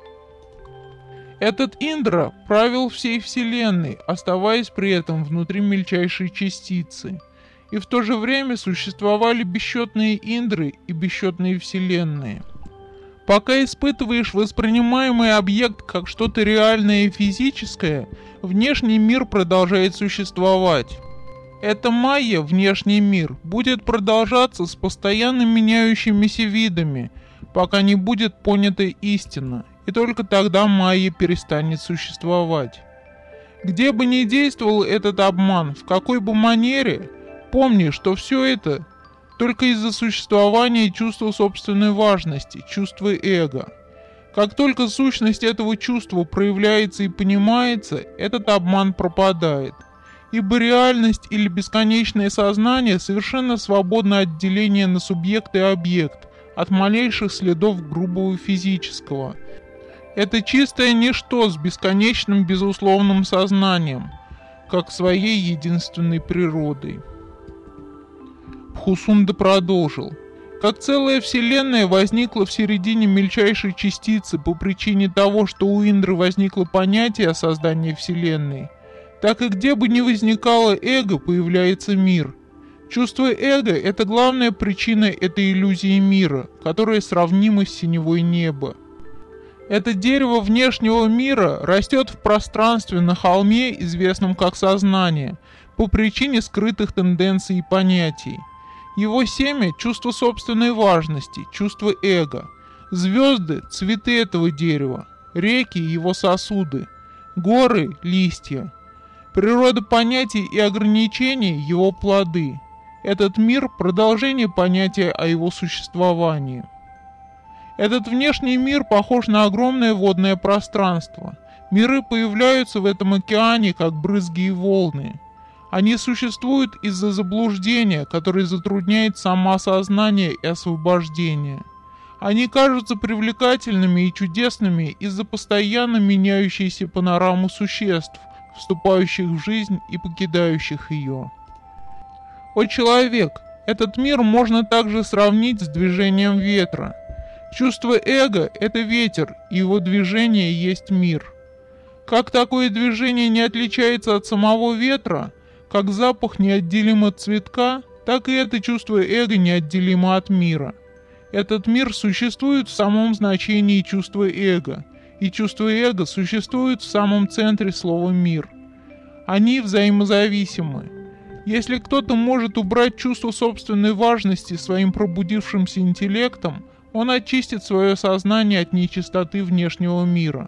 Этот Индра правил всей Вселенной, оставаясь при этом внутри мельчайшей частицы. и в то же время существовали бесчетные индры и бесчетные вселенные. Пока испытываешь воспринимаемый объект как что-то реальное и физическое, внешний мир продолжает существовать. Эта майя, внешний мир, будет продолжаться с постоянно меняющимися видами, пока не будет понята истина, и только тогда майя перестанет существовать. Где бы ни действовал этот обман, в какой бы манере, помни, что все это только из-за существования чувства собственной важности, чувства эго. Как только сущность этого чувства проявляется и понимается, этот обман пропадает. Ибо реальность или бесконечное сознание совершенно свободно от деления на субъект и объект, от малейших следов грубого физического. Это чистое ничто с бесконечным безусловным сознанием, как своей единственной природой. Бхусунда продолжил. Как целая вселенная возникла в середине мельчайшей частицы по причине того, что у Индры возникло понятие о создании вселенной, так и где бы ни возникало эго, появляется мир. Чувство эго – это главная причина этой иллюзии мира, которая сравнима с синевой неба. Это дерево внешнего мира растет в пространстве на холме, известном как сознание, по причине скрытых тенденций и понятий. Его семя – чувство собственной важности, чувство эго. Звезды – цветы этого дерева, реки – его сосуды, горы – листья. Природа понятий и ограничений – его плоды. Этот мир – продолжение понятия о его существовании. Этот внешний мир похож на огромное водное пространство. Миры появляются в этом океане, как брызги и волны. Они существуют из-за заблуждения, которое затрудняет самоосознание и освобождение. Они кажутся привлекательными и чудесными из-за постоянно меняющейся панорамы существ, вступающих в жизнь и покидающих ее. О человек, этот мир можно также сравнить с движением ветра. Чувство эго – это ветер, и его движение есть мир. Как такое движение не отличается от самого ветра, как запах неотделим от цветка, так и это чувство эго неотделимо от мира. Этот мир существует в самом значении чувства эго, и чувство эго существует в самом центре слова «мир». Они взаимозависимы. Если кто-то может убрать чувство собственной важности своим пробудившимся интеллектом, он очистит свое сознание от нечистоты внешнего мира.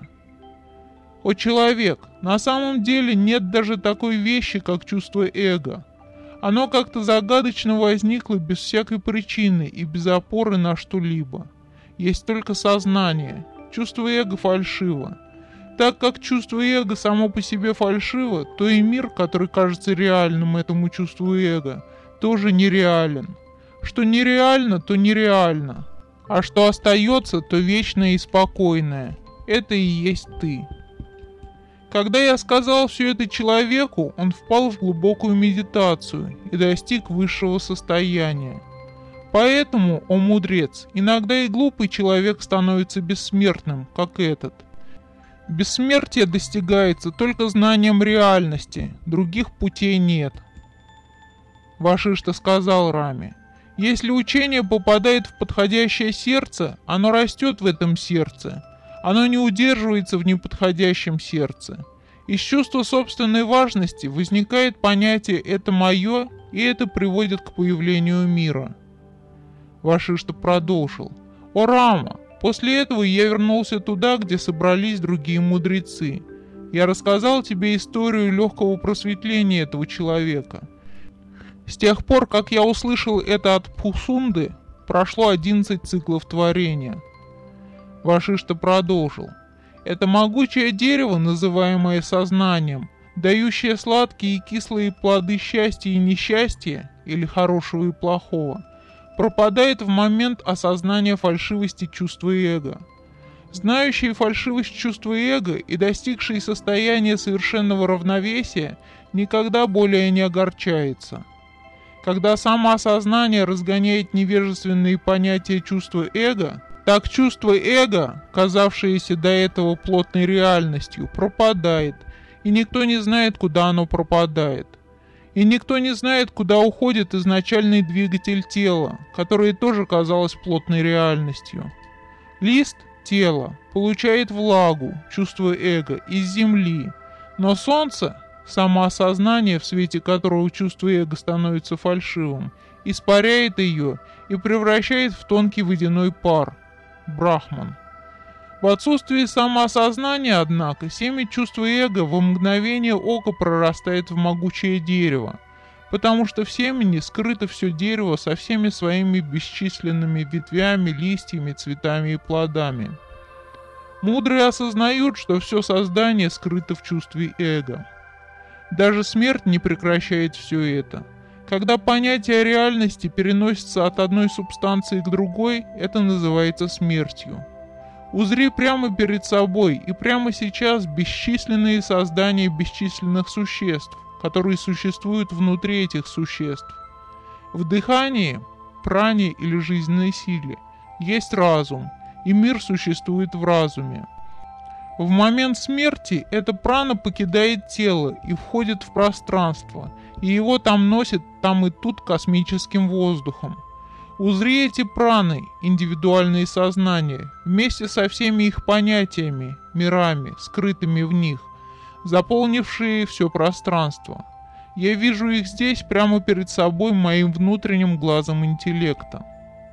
О человек, на самом деле нет даже такой вещи, как чувство эго. Оно как-то загадочно возникло без всякой причины и без опоры на что-либо. Есть только сознание. Чувство эго фальшиво. Так как чувство эго само по себе фальшиво, то и мир, который кажется реальным этому чувству эго, тоже нереален. Что нереально, то нереально. А что остается, то вечное и спокойное. Это и есть ты. Когда я сказал все это человеку, он впал в глубокую медитацию и достиг высшего состояния. Поэтому, о мудрец, иногда и глупый человек становится бессмертным, как этот. Бессмертие достигается только знанием реальности, других путей нет. Вашишта сказал Раме: если учение попадает в подходящее сердце, оно растет в этом сердце. Оно не удерживается в неподходящем сердце. Из чувства собственной важности возникает понятие «это мое», и это приводит к появлению мира. Вашишта продолжил: «О Рама, после этого я вернулся туда, где собрались другие мудрецы. Я рассказал тебе историю легкого просветления этого человека. С тех пор, как я услышал это от Бхусунды, прошло 11 циклов творения». Вашишта продолжил: «Это могучее дерево, называемое сознанием, дающее сладкие и кислые плоды счастья и несчастья, или хорошего и плохого, пропадает в момент осознания фальшивости чувства эго. Знающий фальшивость чувства эго и достигший состояния совершенного равновесия никогда более не огорчается. Когда самоосознание разгоняет невежественные понятия чувства эго, так чувство эго, казавшееся до этого плотной реальностью, пропадает, и никто не знает, куда оно пропадает. И никто не знает, куда уходит изначальный двигатель тела, который тоже казалось плотной реальностью. Лист, тело, получает влагу, чувство эго, из земли, но солнце, самоосознание, в свете которого чувство эго становится фальшивым, испаряет ее и превращает в тонкий водяной пар, брахман. В отсутствии самоосознания, однако, семя чувства эго во мгновение ока прорастает в могучее дерево, потому что в семени скрыто все дерево со всеми своими бесчисленными ветвями, листьями, цветами и плодами. Мудрые осознают, что все создание скрыто в чувстве эго. Даже смерть не прекращает все это. Когда понятие реальности переносится от одной субстанции к другой, это называется смертью. Узри прямо перед собой и прямо сейчас бесчисленные создания бесчисленных существ, которые существуют внутри этих существ. В дыхании, пране или жизненной силе есть разум, и мир существует в разуме. В момент смерти эта прана покидает тело и входит в пространство, и его там носит там и тут космическим воздухом. Узри эти праны, индивидуальные сознания, вместе со всеми их понятиями, мирами, скрытыми в них, заполнившие все пространство. Я вижу их здесь прямо перед собой моим внутренним глазом интеллекта.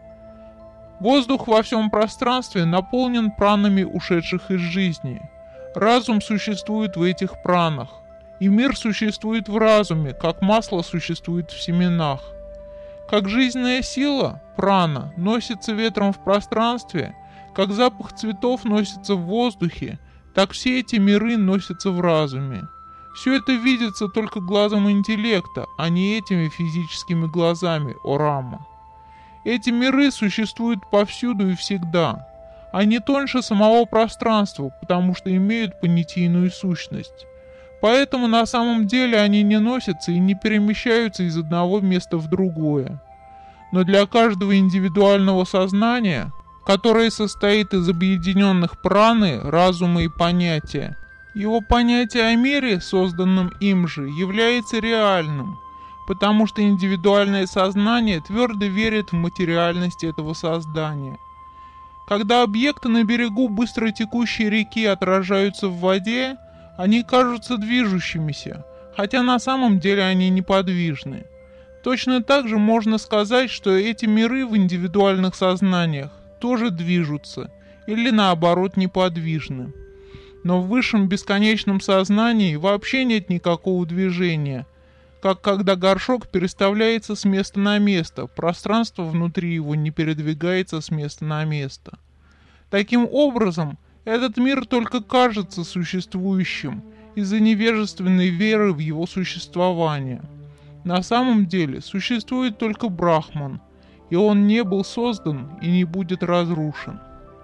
Воздух во всем пространстве наполнен пранами ушедших из жизни. Разум существует в этих пранах, и мир существует в разуме, как масло существует в семенах. Как жизненная сила, прана, носится ветром в пространстве, как запах цветов носится в воздухе, так все эти миры носятся в разуме. Все это видится только глазом интеллекта, а не этими физическими глазами, о Рама. Эти миры существуют повсюду и всегда. Они тоньше самого пространства, потому что имеют понятийную сущность. Поэтому на самом деле они не носятся и не перемещаются из одного места в другое. Но для каждого индивидуального сознания, которое состоит из объединенных праны, разума и понятия, его понятие о мире, созданном им же, является реальным, потому что индивидуальное сознание твердо верит в материальность этого создания. Когда объекты на берегу быстро текущей реки отражаются в воде, они кажутся движущимися, хотя на самом деле они неподвижны. Точно так же можно сказать, что эти миры в индивидуальных сознаниях тоже движутся, или наоборот неподвижны. Но в высшем бесконечном сознании вообще нет никакого движения, как когда горшок переставляется с места на место, пространство внутри его не передвигается с места на место. Таким образом, этот мир только кажется существующим из-за невежественной веры в его существование. На самом деле существует только Брахман, и он не был создан и не будет разрушен.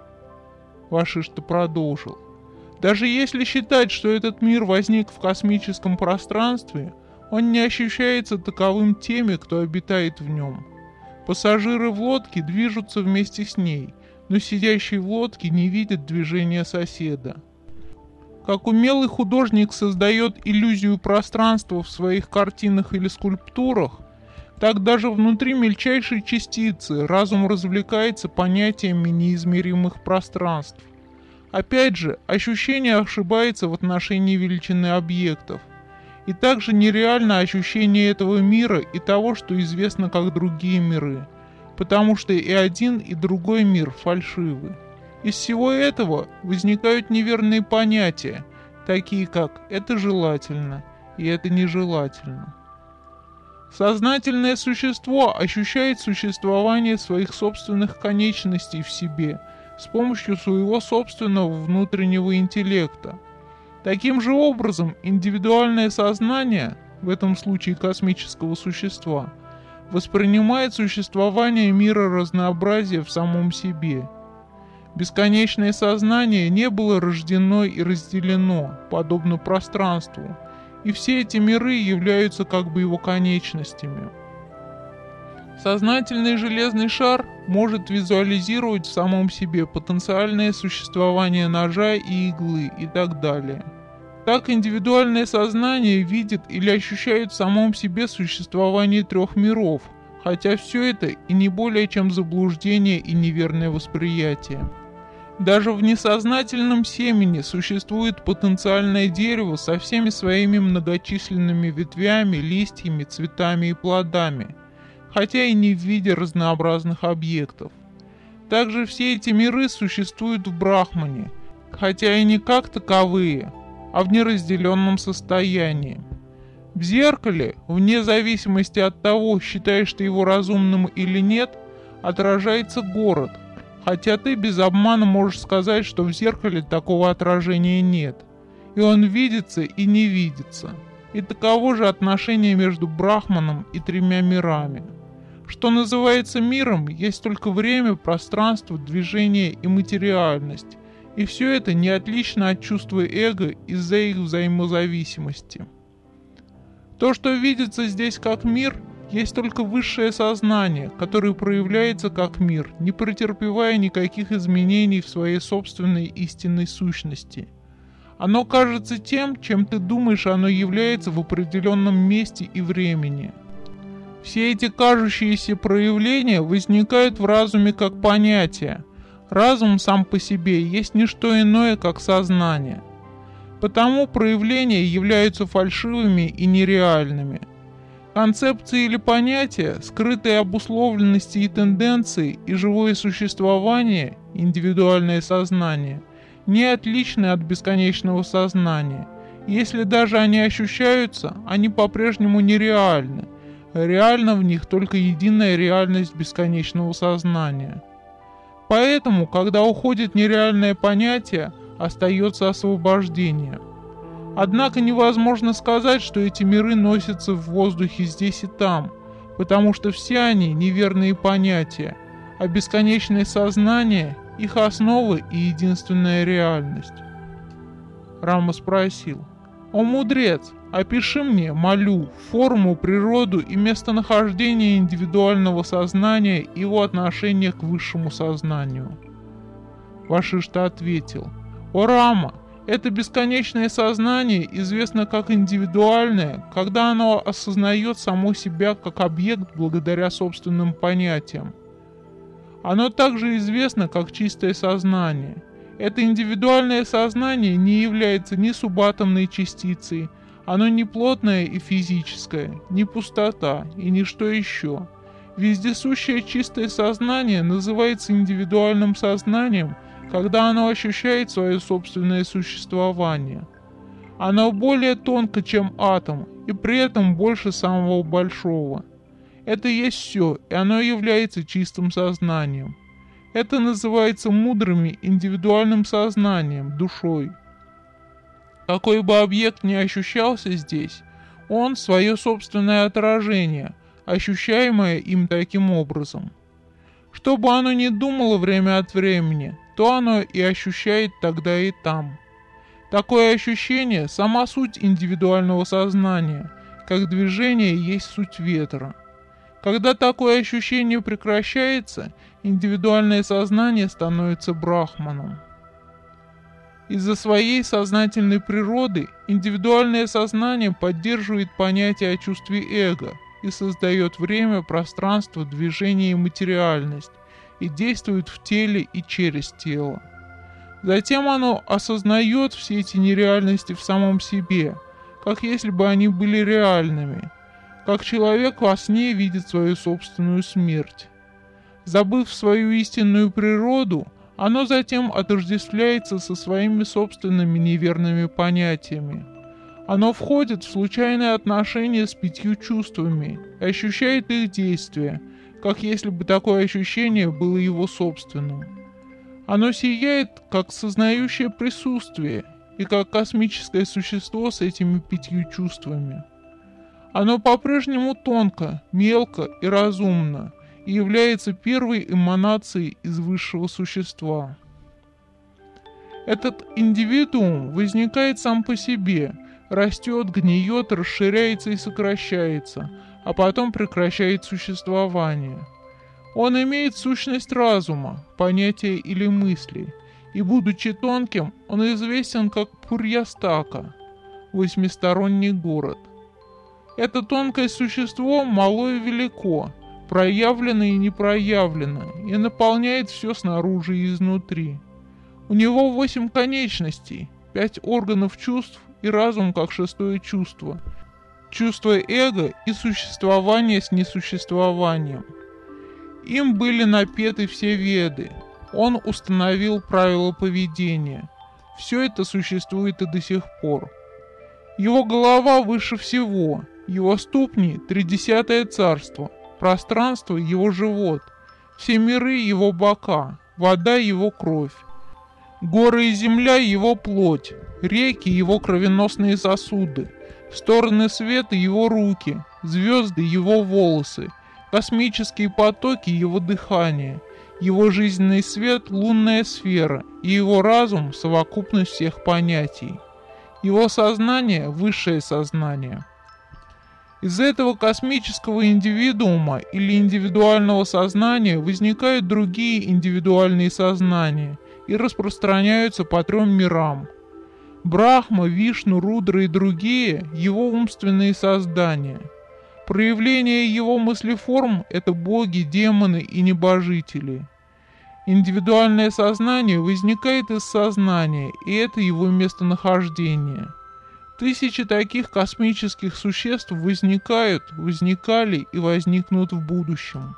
Вашишта продолжил. Даже если считать, что этот мир возник в космическом пространстве, он не ощущается таковым теми, кто обитает в нем. Пассажиры в лодке движутся вместе с ней, но сидящий в лодке не видит движения соседа. Как умелый художник создает иллюзию пространства в своих картинах или скульптурах, так даже внутри мельчайшей частицы разум развлекается понятиями неизмеримых пространств. Опять же, ощущение ошибается в отношении величины объектов. И также нереально ощущение этого мира и того, что известно как другие миры, потому что и один, и другой мир фальшивы. Из всего этого возникают неверные понятия, такие как «это желательно» и «это нежелательно». Сознательное существо ощущает существование своих собственных конечностей в себе с помощью своего собственного внутреннего интеллекта. Таким же образом, индивидуальное сознание, в этом случае космического существа, воспринимает существование мира разнообразия в самом себе. Бесконечное сознание не было рождено и разделено, подобно пространству, и все эти миры являются как бы его конечностями. Сознательный железный шар может визуализировать в самом себе потенциальное существование ножа и иглы и так далее. Так индивидуальное сознание видит или ощущает в самом себе существование трех миров, хотя все это и не более чем заблуждение и неверное восприятие. Даже в несознательном семени существует потенциальное дерево со всеми своими многочисленными ветвями, листьями, цветами и плодами, хотя и не в виде разнообразных объектов. Также все эти миры существуют в Брахмане, хотя и не как таковые, а в неразделенном состоянии. В зеркале, вне зависимости от того, считаешь ты его разумным или нет, отражается город, хотя ты без обмана можешь сказать, что в зеркале такого отражения нет, и он видится и не видится. И таково же отношение между Брахманом и тремя мирами. Что называется миром, есть только время, пространство, движение и материальность, и все это не отлично от чувства эго из-за их взаимозависимости. То, что видится здесь как мир, есть только высшее сознание, которое проявляется как мир, не претерпевая никаких изменений в своей собственной истинной сущности. Оно кажется тем, чем ты думаешь, оно является в определенном месте и времени. Все эти кажущиеся проявления возникают в разуме как понятия. Разум сам по себе есть не что иное, как сознание. Потому проявления являются фальшивыми и нереальными. Концепции или понятия, скрытые обусловленности и тенденции, и живое существование, индивидуальное сознание, не отличны от бесконечного сознания. Если даже они ощущаются, они по-прежнему нереальны. Реальна в них только единая реальность бесконечного сознания. Поэтому, когда уходит нереальное понятие, остается освобождение. Однако невозможно сказать, что эти миры носятся в воздухе здесь и там, потому что все они неверные понятия, а бесконечное сознание – их основа и единственная реальность. Рама спросил: «О мудрец, опиши мне, молю, форму, природу и местонахождение индивидуального сознания и его отношение к высшему сознанию». Вашишта ответил: «О Рама, это бесконечное сознание известно как индивидуальное, когда оно осознает само себя как объект благодаря собственным понятиям. Оно также известно как чистое сознание. Это индивидуальное сознание не является ни субатомной частицей, оно не плотное и физическое, не пустота и ничто еще. Вездесущее чистое сознание называется индивидуальным сознанием, когда оно ощущает свое собственное существование. Оно более тонко, чем атом, и при этом больше самого большого. Это есть все, и оно является чистым сознанием. Это называется мудрым индивидуальным сознанием, душой. Какой бы объект ни ощущался здесь, он свое собственное отражение, ощущаемое им таким образом. Что бы оно ни думало время от времени, то оно и ощущает тогда и там. Такое ощущение – сама суть индивидуального сознания, как движение есть суть ветра. Когда такое ощущение прекращается, индивидуальное сознание становится брахманом. Из-за своей сознательной природы индивидуальное сознание поддерживает понятие о чувстве эго и создает время, пространство, движение и материальность, и действует в теле и через тело. Затем оно осознает все эти нереальности в самом себе, как если бы они были реальными, как человек во сне видит свою собственную смерть. Забыв свою истинную природу, оно затем отождествляется со своими собственными неверными понятиями. Оно входит в случайные отношения с 5 чувствами и ощущает их действия, как если бы такое ощущение было его собственным. Оно сияет, как сознающее присутствие и как космическое существо с этими 5 чувствами. Оно по-прежнему тонко, мелко и разумно, и является первой эманацией из высшего существа. Этот индивидуум возникает сам по себе, растет, гниет, расширяется и сокращается, а потом прекращает существование. Он имеет сущность разума, понятия или мысли, и, будучи тонким, он известен как Пурьястака. восьмисторонний город. Это тонкое существо мало и велико, проявлено и не проявлено, и наполняет все снаружи и изнутри. У него 8 конечностей, 5 органов чувств и разум как шестое чувство. Чувство эго и существование с несуществованием. Им были напеты все веды. Он установил правила поведения. Все это существует и до сих пор. Его голова выше всего, его ступни — 30-е царство, пространство — его живот, все миры — его бока, вода — его кровь, горы и земля — его плоть, реки — его кровеносные сосуды, стороны света — его руки, звезды — его волосы, космические потоки — его дыхание, его жизненный свет — лунная сфера, и его разум — совокупность всех понятий. Его сознание — высшее сознание. Из этого космического индивидуума или индивидуального сознания возникают другие индивидуальные сознания и распространяются по 3 мирам. Брахма, Вишну, Рудра и другие — его умственные создания. Проявление его мыслеформ — это боги, демоны и небожители. Индивидуальное сознание возникает из сознания, и это его местонахождение. Тысячи таких космических существ возникают, возникали и возникнут в будущем.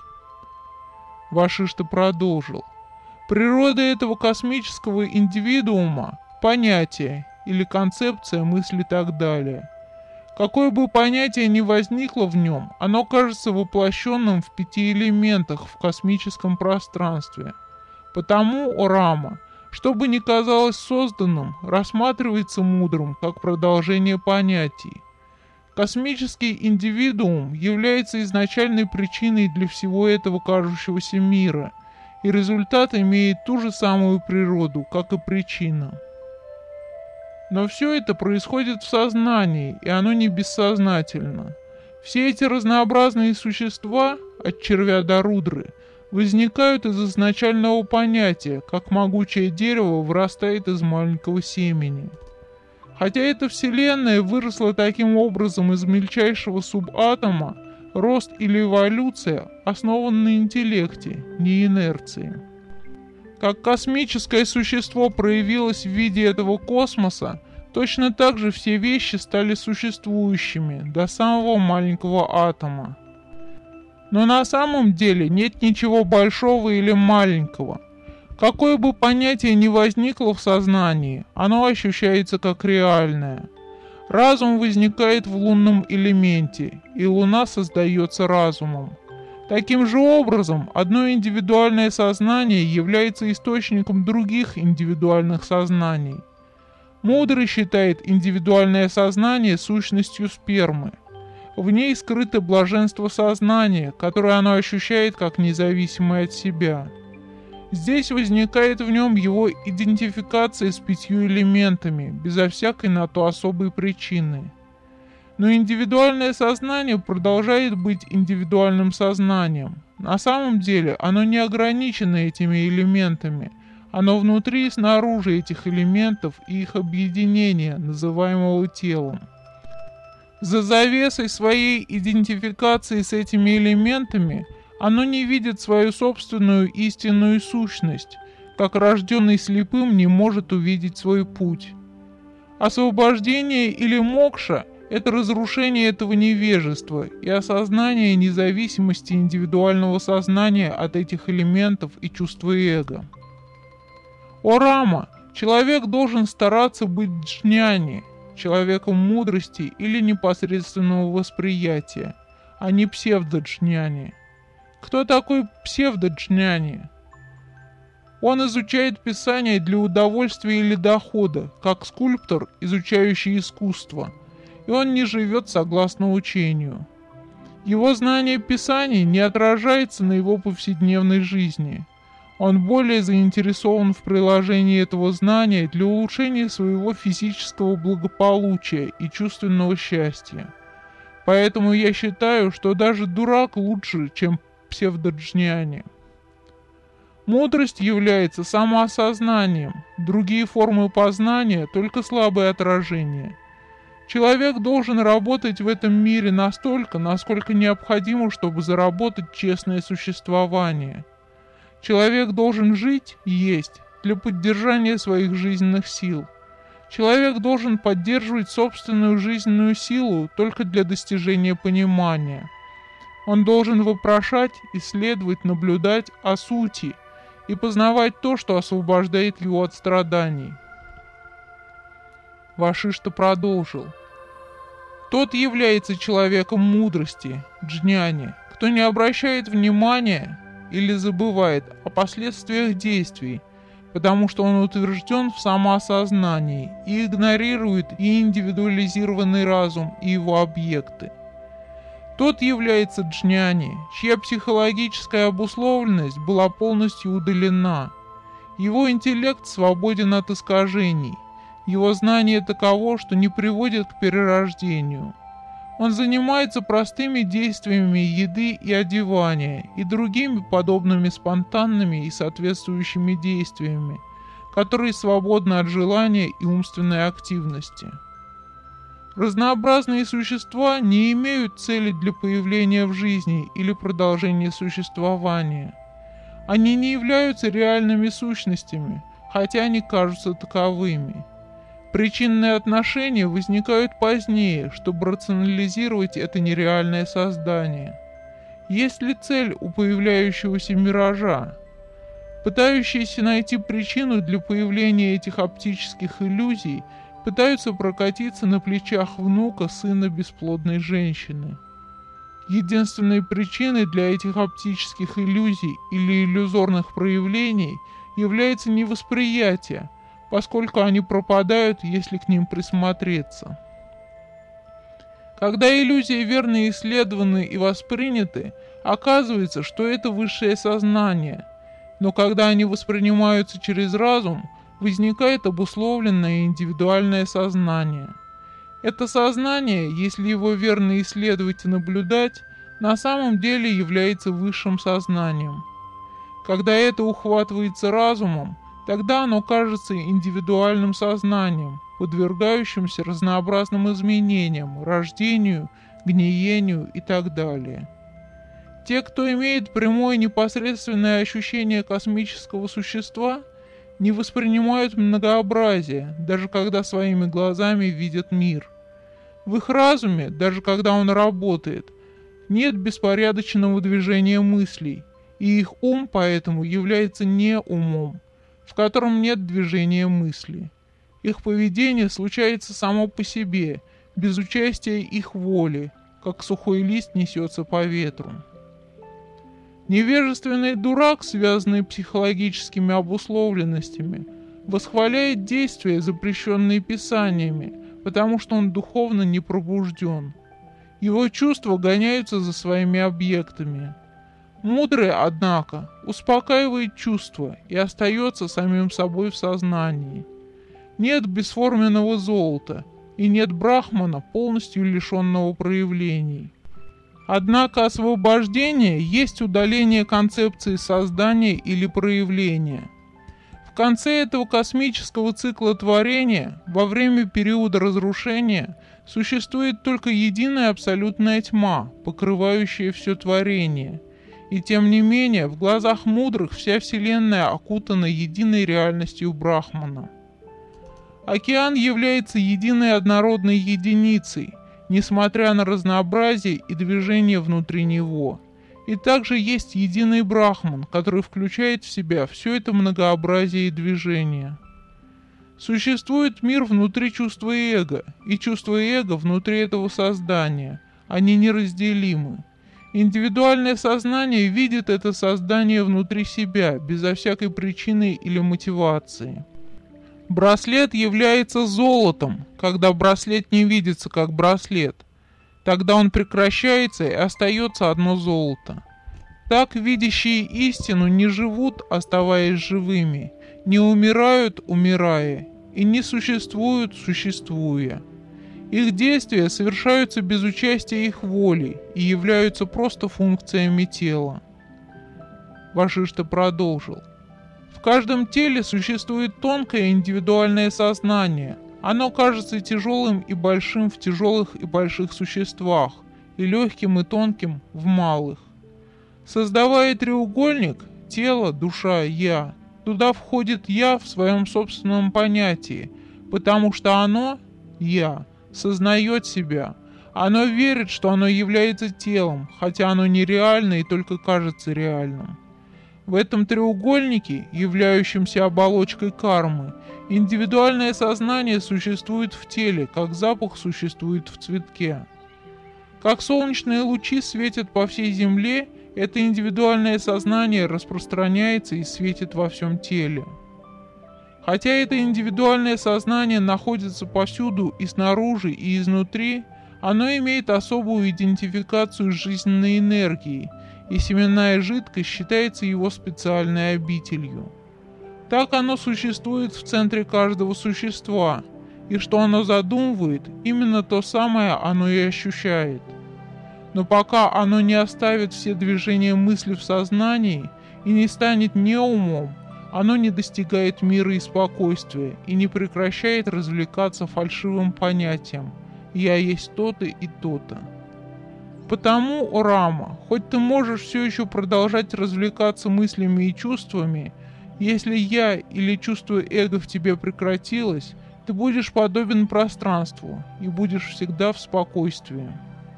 Вашишта продолжил. Природа этого космического индивидуума — понятие или концепция мысли и так далее. Какое бы понятие ни возникло в нем, оно кажется воплощенным в 5 элементах в космическом пространстве. Потому, о Рама, что бы ни казалось созданным, рассматривается мудрым как продолжение понятий. Космический индивидуум является изначальной причиной для всего этого кажущегося мира, и результат имеет ту же самую природу, как и причина. Но все это происходит в сознании, и оно не бессознательно. Все эти разнообразные существа, от червя до рудры, возникают из изначального понятия, как могучее дерево вырастает из маленького семени. Хотя эта вселенная выросла таким образом из мельчайшего субатома, рост или эволюция основан на интеллекте, не инерции. Как космическое существо проявилось в виде этого космоса, точно так же все вещи стали существующими до самого маленького атома. Но на самом деле нет ничего большого или маленького. Какое бы понятие ни возникло в сознании, оно ощущается как реальное. Разум возникает в лунном элементе, и Луна создается разумом. Таким же образом, одно индивидуальное сознание является источником других индивидуальных сознаний. Мудрый считает индивидуальное сознание сущностью спермы. В ней скрыто блаженство сознания, которое оно ощущает как независимое от себя. Здесь возникает в нем его идентификация с 5 элементами, безо всякой на то особой причины. Но индивидуальное сознание продолжает быть индивидуальным сознанием. На самом деле оно не ограничено этими элементами, оно внутри и снаружи этих элементов и их объединения, называемого телом. За завесой своей идентификации с этими элементами оно не видит свою собственную истинную сущность, как рожденный слепым не может увидеть свой путь. Освобождение или мокша – это разрушение этого невежества и осознание независимости индивидуального сознания от этих элементов и чувства эго. О Рама, человек должен стараться быть джняни, человеком мудрости или непосредственного восприятия, а не псевдоджняни. Кто такой псевдоджняни? Он изучает Писание для удовольствия или дохода, как скульптор, изучающий искусство, и он не живет согласно учению. Его знание Писаний не отражается на его повседневной жизни. Он более заинтересован в приложении этого знания для улучшения своего физического благополучия и чувственного счастья. Поэтому я считаю, что даже дурак лучше, чем псевдоджняни. Мудрость является самоосознанием, другие формы познания — только слабое отражение. Человек должен работать в этом мире настолько, насколько необходимо, чтобы заработать честное существование. Человек должен жить и есть для поддержания своих жизненных сил. Человек должен поддерживать собственную жизненную силу только для достижения понимания. Он должен вопрошать, исследовать, наблюдать о сути и познавать то, что освобождает его от страданий. Вашишта продолжил. Тот является человеком мудрости, джняни, кто не обращает внимания или забывает о последствиях действий, потому что он утвержден в самоосознании и игнорирует и индивидуализированный разум и его объекты. Тот является джняни, чья психологическая обусловленность была полностью удалена. Его интеллект свободен от искажений. Его знание таково, что не приводит к перерождению. Он занимается простыми действиями еды и одевания и другими подобными спонтанными и соответствующими действиями, которые свободны от желания и умственной активности. Разнообразные существа не имеют цели для появления в жизни или продолжения существования. Они не являются реальными сущностями, хотя они кажутся таковыми. Причинные отношения возникают позднее, чтобы рационализировать это нереальное создание. Есть ли цель у появляющегося миража? Пытающиеся найти причину для появления этих оптических иллюзий пытаются прокатиться на плечах внука сына бесплодной женщины. Единственной причиной для этих оптических иллюзий или иллюзорных проявлений является невосприятие, поскольку они пропадают, если к ним присмотреться. Когда иллюзии верно исследованы и восприняты, оказывается, что это высшее сознание, но когда они воспринимаются через разум, возникает обусловленное индивидуальное сознание. Это сознание, если его верно исследовать и наблюдать, на самом деле является высшим сознанием. Когда это ухватывается разумом, тогда оно кажется индивидуальным сознанием, подвергающимся разнообразным изменениям, рождению, гниению и так далее. Те, кто имеет прямое непосредственное ощущение космического существа, не воспринимают многообразие, даже когда своими глазами видят мир. В их разуме, даже когда он работает, нет беспорядочного движения мыслей, и их ум поэтому является не умом, в котором нет движения мысли. Их поведение случается само по себе, без участия их воли, как сухой лист несется по ветру. Невежественный дурак, связанный психологическими обусловленностями, восхваляет действия, запрещенные писаниями, потому что он духовно не пробужден. Его чувства гоняются за своими объектами. Мудрый, однако, успокаивает чувства и остается самим собой в сознании. Нет бесформенного золота, и нет брахмана, полностью лишенного проявлений. Однако освобождение есть удаление концепции создания или проявления. В конце этого космического цикла творения, во время периода разрушения, существует только единая абсолютная тьма, покрывающая все творение. И тем не менее, в глазах мудрых вся Вселенная окутана единой реальностью Брахмана. Океан является единой однородной единицей, несмотря на разнообразие и движение внутри него. И также есть единый Брахман, который включает в себя все это многообразие и движение. Существует мир внутри чувства эго, и чувство эго внутри этого создания. Они неразделимы. Индивидуальное сознание видит это создание внутри себя, безо всякой причины или мотивации. Браслет является золотом, когда браслет не видится как браслет. Тогда он прекращается и остается одно золото. Так видящие истину не живут, оставаясь живыми, не умирают, умирая, и не существуют, существуя. Их действия совершаются без участия их воли и являются просто функциями тела. Вашишта продолжил. В каждом теле существует тонкое индивидуальное сознание, Оно кажется тяжелым и большим в тяжелых и больших существах, и легким и тонким в малых. Создавая треугольник, тело, душа, я, туда входит я в своем собственном понятии, потому что оно, я, сознает себя. Оно верит, что оно является телом, хотя оно нереально и только кажется реальным. В этом треугольнике, являющемся оболочкой кармы, индивидуальное сознание существует в теле, как запах существует в цветке. Как солнечные лучи светят по всей земле, это индивидуальное сознание распространяется и светит во всем теле. Хотя это индивидуальное сознание находится повсюду и снаружи, и изнутри, оно имеет особую идентификацию с жизненной энергией, и семенная жидкость считается его специальной обителью. Так оно существует в центре каждого существа, и что оно задумывает, именно то самое оно и ощущает. Но пока оно не оставит все движения мысли в сознании и не станет неумом, оно не достигает мира и спокойствия и не прекращает развлекаться фальшивым понятием «я есть то-то и то-то». Потому, о Рама, хоть ты можешь все еще продолжать развлекаться мыслями и чувствами, если я или чувство эго в тебе прекратилось, ты будешь подобен пространству и будешь всегда в спокойствии.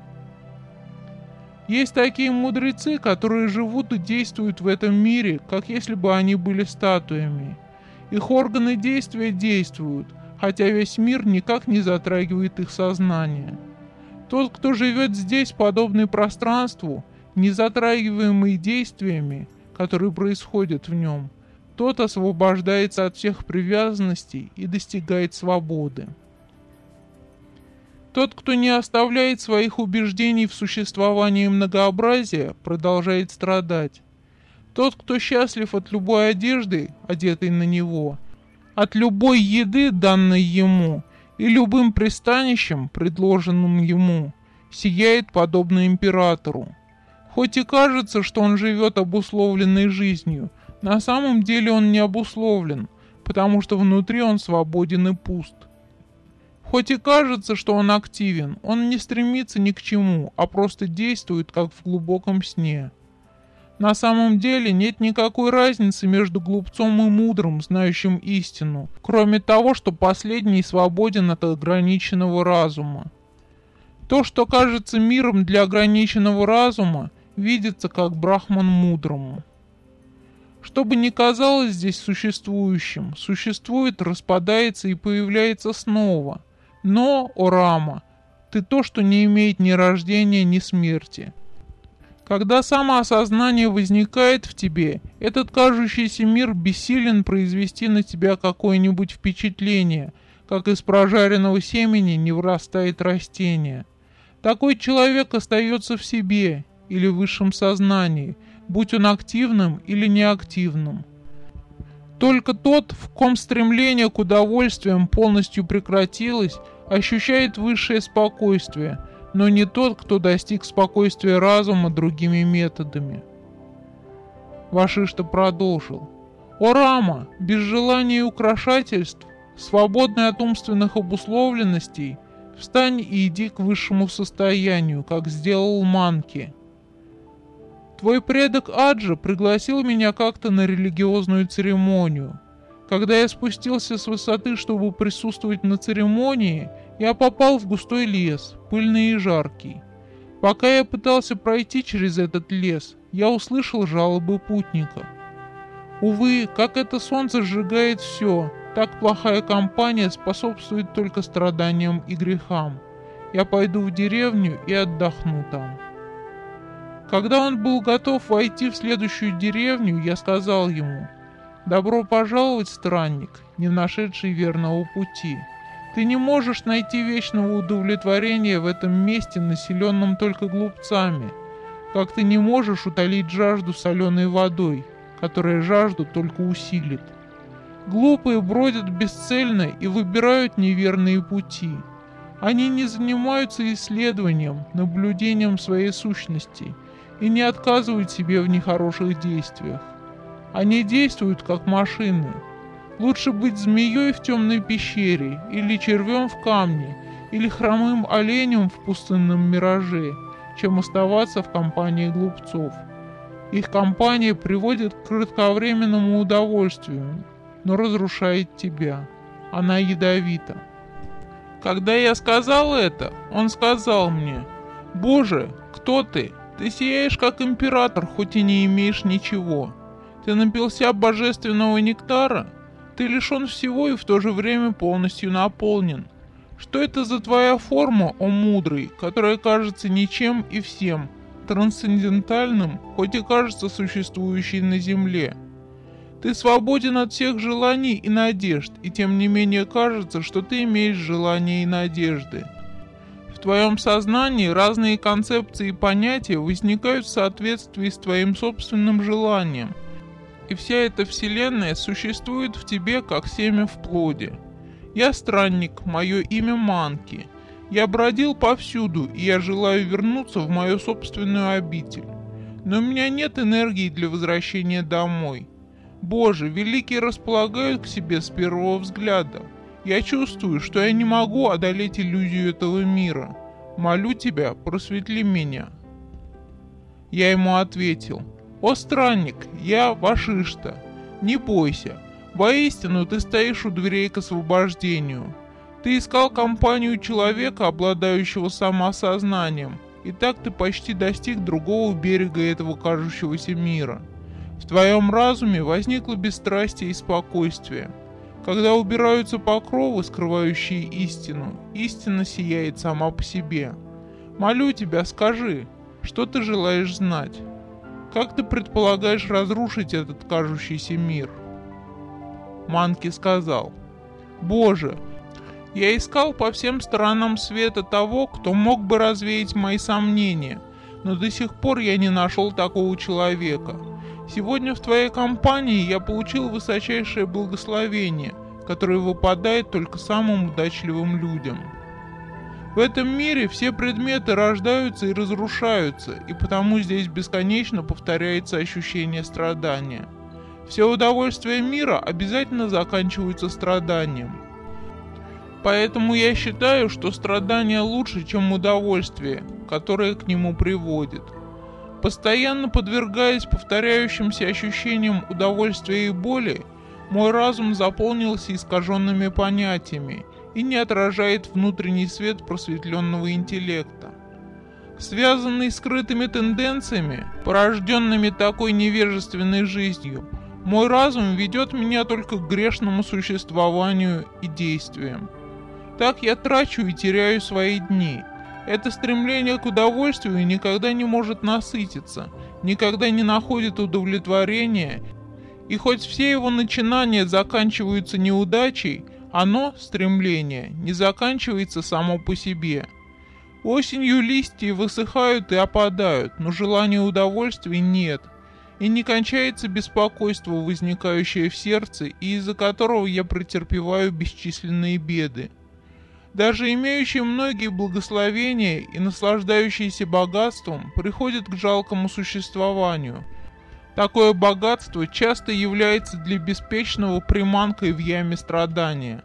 Есть такие мудрецы, которые живут и действуют в этом мире, как если бы они были статуями. Их органы действия действуют, хотя весь мир никак не затрагивает их сознание. Тот, кто живет здесь, подобный пространству, не затрагиваемый действиями, которые происходят в нем, тот освобождается от всех привязанностей и достигает свободы. Тот, кто не оставляет своих убеждений в существовании многообразия, продолжает страдать. Тот, кто счастлив от любой одежды, одетой на него, от любой еды, данной ему, и любым пристанищем, предложенным ему, сияет подобно императору. Хоть и кажется, что он живет обусловленной жизнью, на самом деле он не обусловлен, потому что внутри он свободен и пуст. Хоть и кажется, что он активен, он не стремится ни к чему, а просто действует, как в глубоком сне. На самом деле нет никакой разницы между глупцом и мудрым, знающим истину, кроме того, что последний свободен от ограниченного разума. То, что кажется миром для ограниченного разума, видится как брахман мудрому. Что бы ни казалось здесь существующим, существует, распадается и появляется снова. Но, о Рама, ты то, что не имеет ни рождения, ни смерти. Когда самоосознание возникает в тебе, этот кажущийся мир бессилен произвести на тебя какое-нибудь впечатление, как из прожаренного семени не вырастает растение. Такой человек остается в себе или в высшем сознании, будь он активным или неактивным. Только тот, в ком стремление к удовольствиям полностью прекратилось, ощущает высшее спокойствие, но не тот, кто достиг спокойствия разума другими методами. Вашишта продолжил. О Рама, без желания и украшательств, свободный от умственных обусловленностей, встань и иди к высшему состоянию, как сделал Манки. Твой предок Аджа пригласил меня как-то на религиозную церемонию. Когда я спустился с высоты, чтобы присутствовать на церемонии, я попал в густой лес, пыльный и жаркий. Пока я пытался пройти через этот лес, я услышал жалобы путника. Увы, как это солнце сжигает все, так плохая компания способствует только страданиям и грехам. Я пойду в деревню и отдохну там. Когда он был готов войти в следующую деревню, я сказал ему: «Добро пожаловать, странник, не нашедший верного пути. Ты не можешь найти вечного удовлетворения в этом месте, населенном только глупцами, как ты не можешь утолить жажду соленой водой, которая жажду только усилит. Глупые бродят бесцельно и выбирают неверные пути. Они не занимаются исследованием, наблюдением своей сущности и не отказывают себе в нехороших действиях. Они действуют как машины. Лучше быть змеей в темной пещере, или червем в камне, или хромым оленем в пустынном мираже, чем оставаться в компании глупцов. Их компания приводит к кратковременному удовольствию, но разрушает тебя. Она ядовита. Когда я сказал это, он сказал мне: «Боже, кто ты? Ты сияешь как император, хоть и не имеешь ничего. Ты напился божественного нектара? Ты лишен всего и в то же время полностью наполнен. Что это за твоя форма, о мудрый, которая кажется ничем и всем, трансцендентальным, хоть и кажется существующей на земле? Ты свободен от всех желаний и надежд, и тем не менее кажется, что ты имеешь желания и надежды. В твоем сознании разные концепции и понятия возникают в соответствии с твоим собственным желанием, и вся эта вселенная существует в тебе, как семя в плоде. Я странник, мое имя Манки. Я бродил повсюду, и я желаю вернуться в мою собственную обитель. Но у меня нет энергии для возвращения домой. Боже, великие располагают к себе с первого взгляда. Я чувствую, что я не могу одолеть иллюзию этого мира. Молю тебя, просветли меня». Я ему ответил: «О странник, я Вашишта, не бойся. Воистину ты стоишь у дверей к освобождению. Ты искал компанию человека, обладающего самоосознанием, и так ты почти достиг другого берега этого кажущегося мира. В твоем разуме возникло бесстрастие и спокойствие. Когда убираются покровы, скрывающие истину, истина сияет сама по себе. Молю тебя, скажи, что ты желаешь знать? Как ты предполагаешь разрушить этот кажущийся мир?» Манки сказал: «Боже, я искал по всем сторонам света того, кто мог бы развеять мои сомнения, но до сих пор я не нашел такого человека. Сегодня в твоей компании я получил высочайшее благословение, которое выпадает только самым удачливым людям. В этом мире все предметы рождаются и разрушаются, и потому здесь бесконечно повторяется ощущение страдания. Все удовольствия мира обязательно заканчиваются страданием. Поэтому я считаю, что страдание лучше, чем удовольствие, которое к нему приводит. Постоянно подвергаясь повторяющимся ощущениям удовольствия и боли, мой разум заполнился искаженными понятиями и не отражает внутренний свет просветленного интеллекта. Связанный с скрытыми тенденциями, порожденными такой невежественной жизнью, мой разум ведет меня только к грешному существованию и действиям. Так я трачу и теряю свои дни. Это стремление к удовольствию никогда не может насытиться, никогда не находит удовлетворения, и хоть все его начинания заканчиваются неудачей, оно, стремление, не заканчивается само по себе. Осенью листья высыхают и опадают, но желания удовольствия нет, и не кончается беспокойство, возникающее в сердце, и из-за которого я претерпеваю бесчисленные беды. Даже имеющие многие благословения и наслаждающиеся богатством приходят к жалкому существованию. Такое богатство часто является для беспечного приманкой в яме страдания.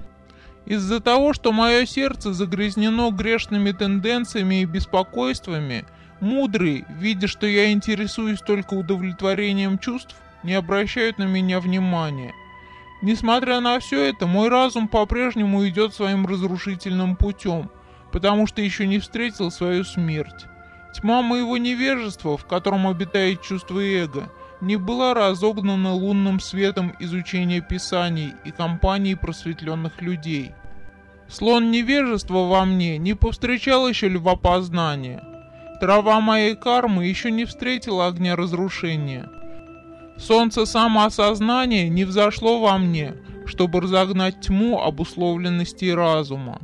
Из-за того, что мое сердце загрязнено грешными тенденциями и беспокойствами, мудрые, видя, что я интересуюсь только удовлетворением чувств, не обращают на меня внимания. Несмотря на все это, мой разум по-прежнему идет своим разрушительным путем, потому что еще не встретил свою смерть. Тьма моего невежества, в котором обитает чувство эго, не была разогнана лунным светом изучения писаний и компаний просветленных людей. Слон невежества во мне не повстречал еще льва познания. Трава моей кармы еще не встретила огня разрушения. Солнце самоосознания не взошло во мне, чтобы разогнать тьму обусловленности разума.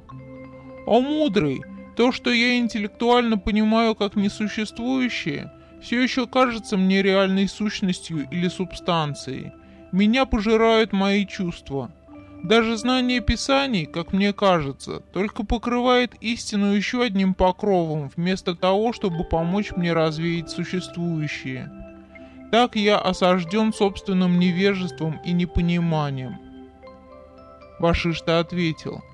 О мудрый, то, что я интеллектуально понимаю как несуществующее, все еще кажется мне реальной сущностью или субстанцией. Меня пожирают мои чувства. Даже знание писаний, как мне кажется, только покрывает истину еще одним покровом, вместо того, чтобы помочь мне развеять существующее. Так я осажден собственным невежеством и непониманием. Вашишта ответил: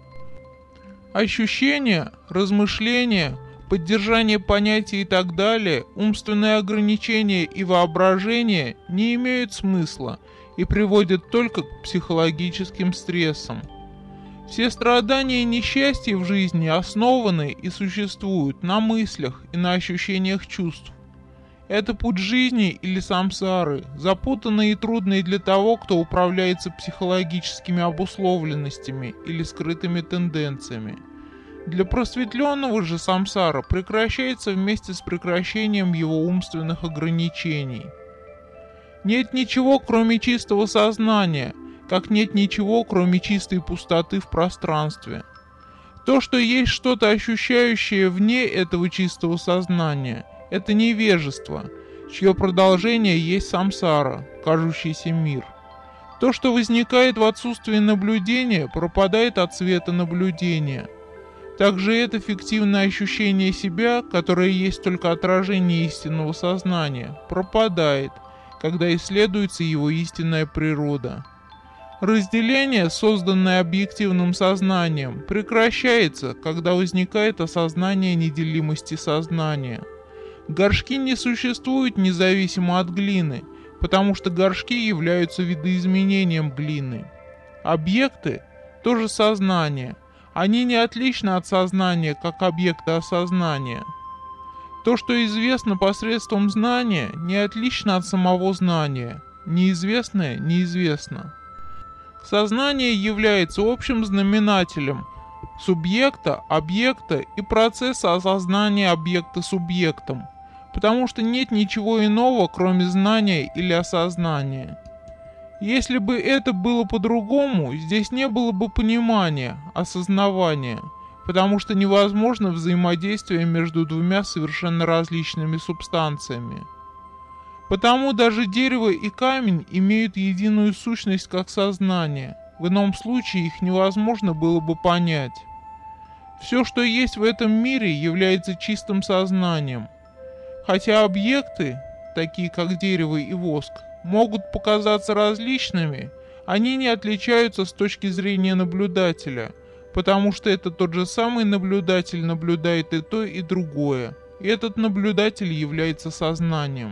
ощущения, размышления, поддержание понятий и так далее, умственные ограничения и воображение не имеют смысла и приводят только к психологическим стрессам. Все страдания и несчастья в жизни основаны и существуют на мыслях и на ощущениях чувств. Это путь жизни или самсары, запутанный и трудный для того, кто управляется психологическими обусловленностями или скрытыми тенденциями. Для просветленного же самсара прекращается вместе с прекращением его умственных ограничений. Нет ничего, кроме чистого сознания, как нет ничего, кроме чистой пустоты в пространстве. То, что есть что-то ощущающее вне этого чистого сознания, это невежество, чье продолжение есть самсара, кажущийся мир. То, что возникает в отсутствии наблюдения, пропадает от света наблюдения. Также это фиктивное ощущение себя, которое есть только отражение истинного сознания, пропадает, когда исследуется его истинная природа. Разделение, созданное объективным сознанием, прекращается, когда возникает осознание неделимости сознания. Горшки не существуют независимо от глины, потому что горшки являются видоизменением глины. Объекты – тоже сознание. Они не отличны от сознания, как объекты осознания. То, что известно посредством знания, не отлично от самого знания. Неизвестное неизвестно. Сознание является общим знаменателем субъекта, объекта и процесса осознания объекта субъектом, потому что нет ничего иного, кроме знания или осознания. Если бы это было по-другому, здесь не было бы понимания, осознавания, потому что невозможно взаимодействие между двумя совершенно различными субстанциями. Потому даже дерево и камень имеют единую сущность как сознание, в ином случае их невозможно было бы понять. Все, что есть в этом мире, является чистым сознанием. Хотя объекты, такие как дерево и воск, могут показаться различными, они не отличаются с точки зрения наблюдателя, потому что это тот же самый наблюдатель наблюдает и то, и другое, и этот наблюдатель является сознанием.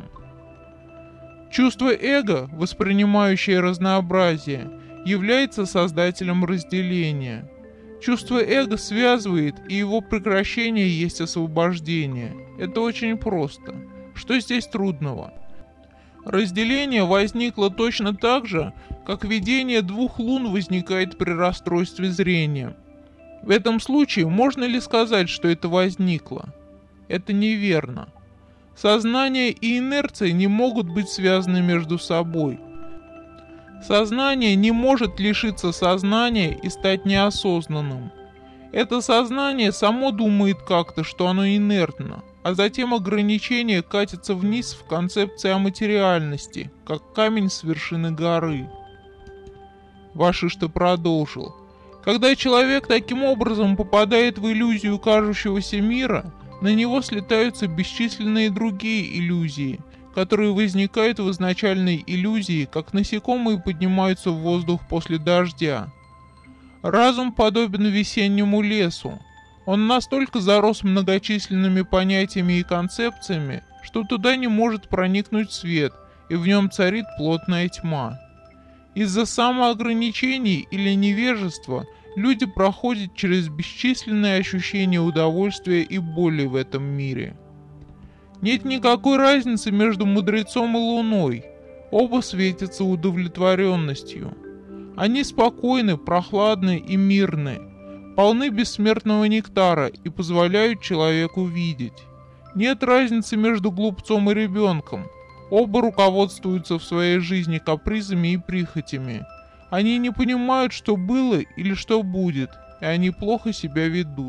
Чувство эго, воспринимающее разнообразие, является создателем разделения. Чувство эго связывает, и его прекращение есть освобождение. Это очень просто. Что здесь трудного? Разделение возникло точно так же, как видение двух лун возникает при расстройстве зрения. В этом случае можно ли сказать, что это возникло? Это неверно. Сознание и инерция не могут быть связаны между собой. Сознание не может лишиться сознания и стать неосознанным. Это сознание само думает как-то, что оно инертно, а затем ограничение катится вниз в концепции о материальности, как камень с вершины горы. Вашишта продолжил. Когда человек таким образом попадает в иллюзию кажущегося мира, на него слетаются бесчисленные другие иллюзии, которые возникают в изначальной иллюзии, как насекомые поднимаются в воздух после дождя. Разум подобен весеннему лесу. Он настолько зарос многочисленными понятиями и концепциями, что туда не может проникнуть свет, и в нем царит плотная тьма. Из-за самоограничений или невежества люди проходят через бесчисленные ощущения удовольствия и боли в этом мире. Нет никакой разницы между мудрецом и луной. Оба светятся удовлетворенностью. Они спокойны, прохладны и мирны, полны бессмертного нектара и позволяют человеку видеть. Нет разницы между глупцом и ребенком. Оба руководствуются в своей жизни капризами и прихотями. Они не понимают, что было или что будет, и они плохо себя ведут.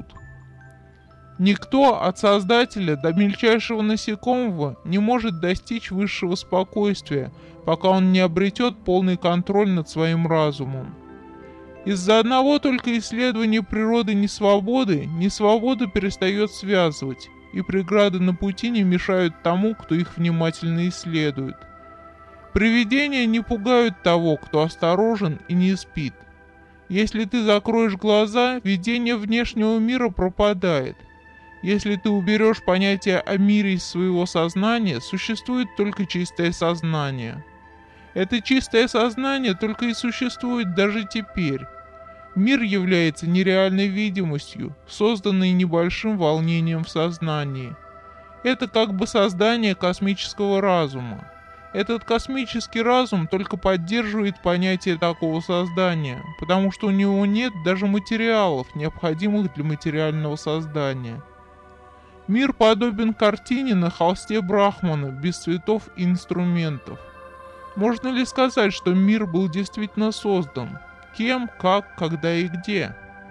Никто от Создателя до мельчайшего насекомого не может достичь высшего спокойствия, пока он не обретет полный контроль над своим разумом. Из-за одного только исследования природы несвобода перестает связывать, и преграды на пути не мешают тому, кто их внимательно исследует. Привидения не пугают того, кто осторожен и не спит. Если ты закроешь глаза, видение внешнего мира пропадает. Если ты уберешь понятие о мире из своего сознания, существует только чистое сознание. Это чистое сознание только и существует даже теперь. Мир является нереальной видимостью, созданной небольшим волнением в сознании. Это как бы создание космического разума. Этот космический разум только поддерживает понятие такого создания, потому что у него нет даже материалов, необходимых для материального создания. Мир подобен картине на холсте Брахмана, без цветов и инструментов. Можно ли сказать, что мир был действительно создан? Кем, как, когда и где?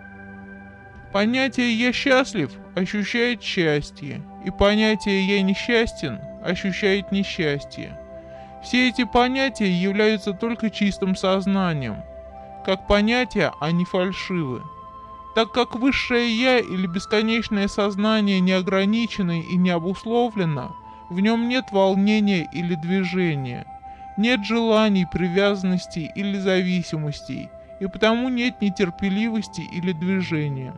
Понятие «я счастлив» ощущает счастье, и понятие «я несчастен» ощущает несчастье. Все эти понятия являются только чистым сознанием. Как понятия, они фальшивы. Так как высшее «я» или бесконечное сознание не ограничено и не обусловлено, в нем нет волнения или движения, нет желаний, привязанностей или зависимостей, и потому нет нетерпеливости или движения.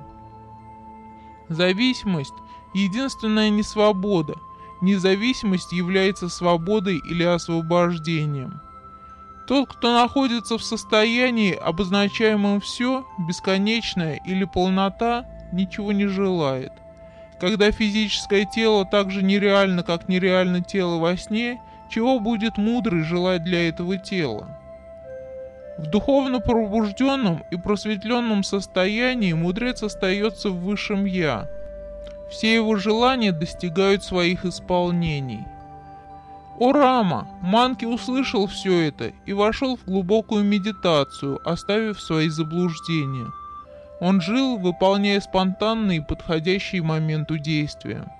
Зависимость – единственная несвобода. Независимость является свободой или освобождением. Тот, кто находится в состоянии, обозначаемом все, бесконечное или полнота, ничего не желает. Когда физическое тело так же нереально, как нереально тело во сне, чего будет мудрый желать для этого тела? В духовно пробужденном и просветленном состоянии мудрец остается в высшем «я». Все его желания достигают своих исполнений. О Рама! Манки услышал все это и вошел в глубокую медитацию, оставив свои заблуждения. Он жил, выполняя спонтанные и подходящие моменту действия.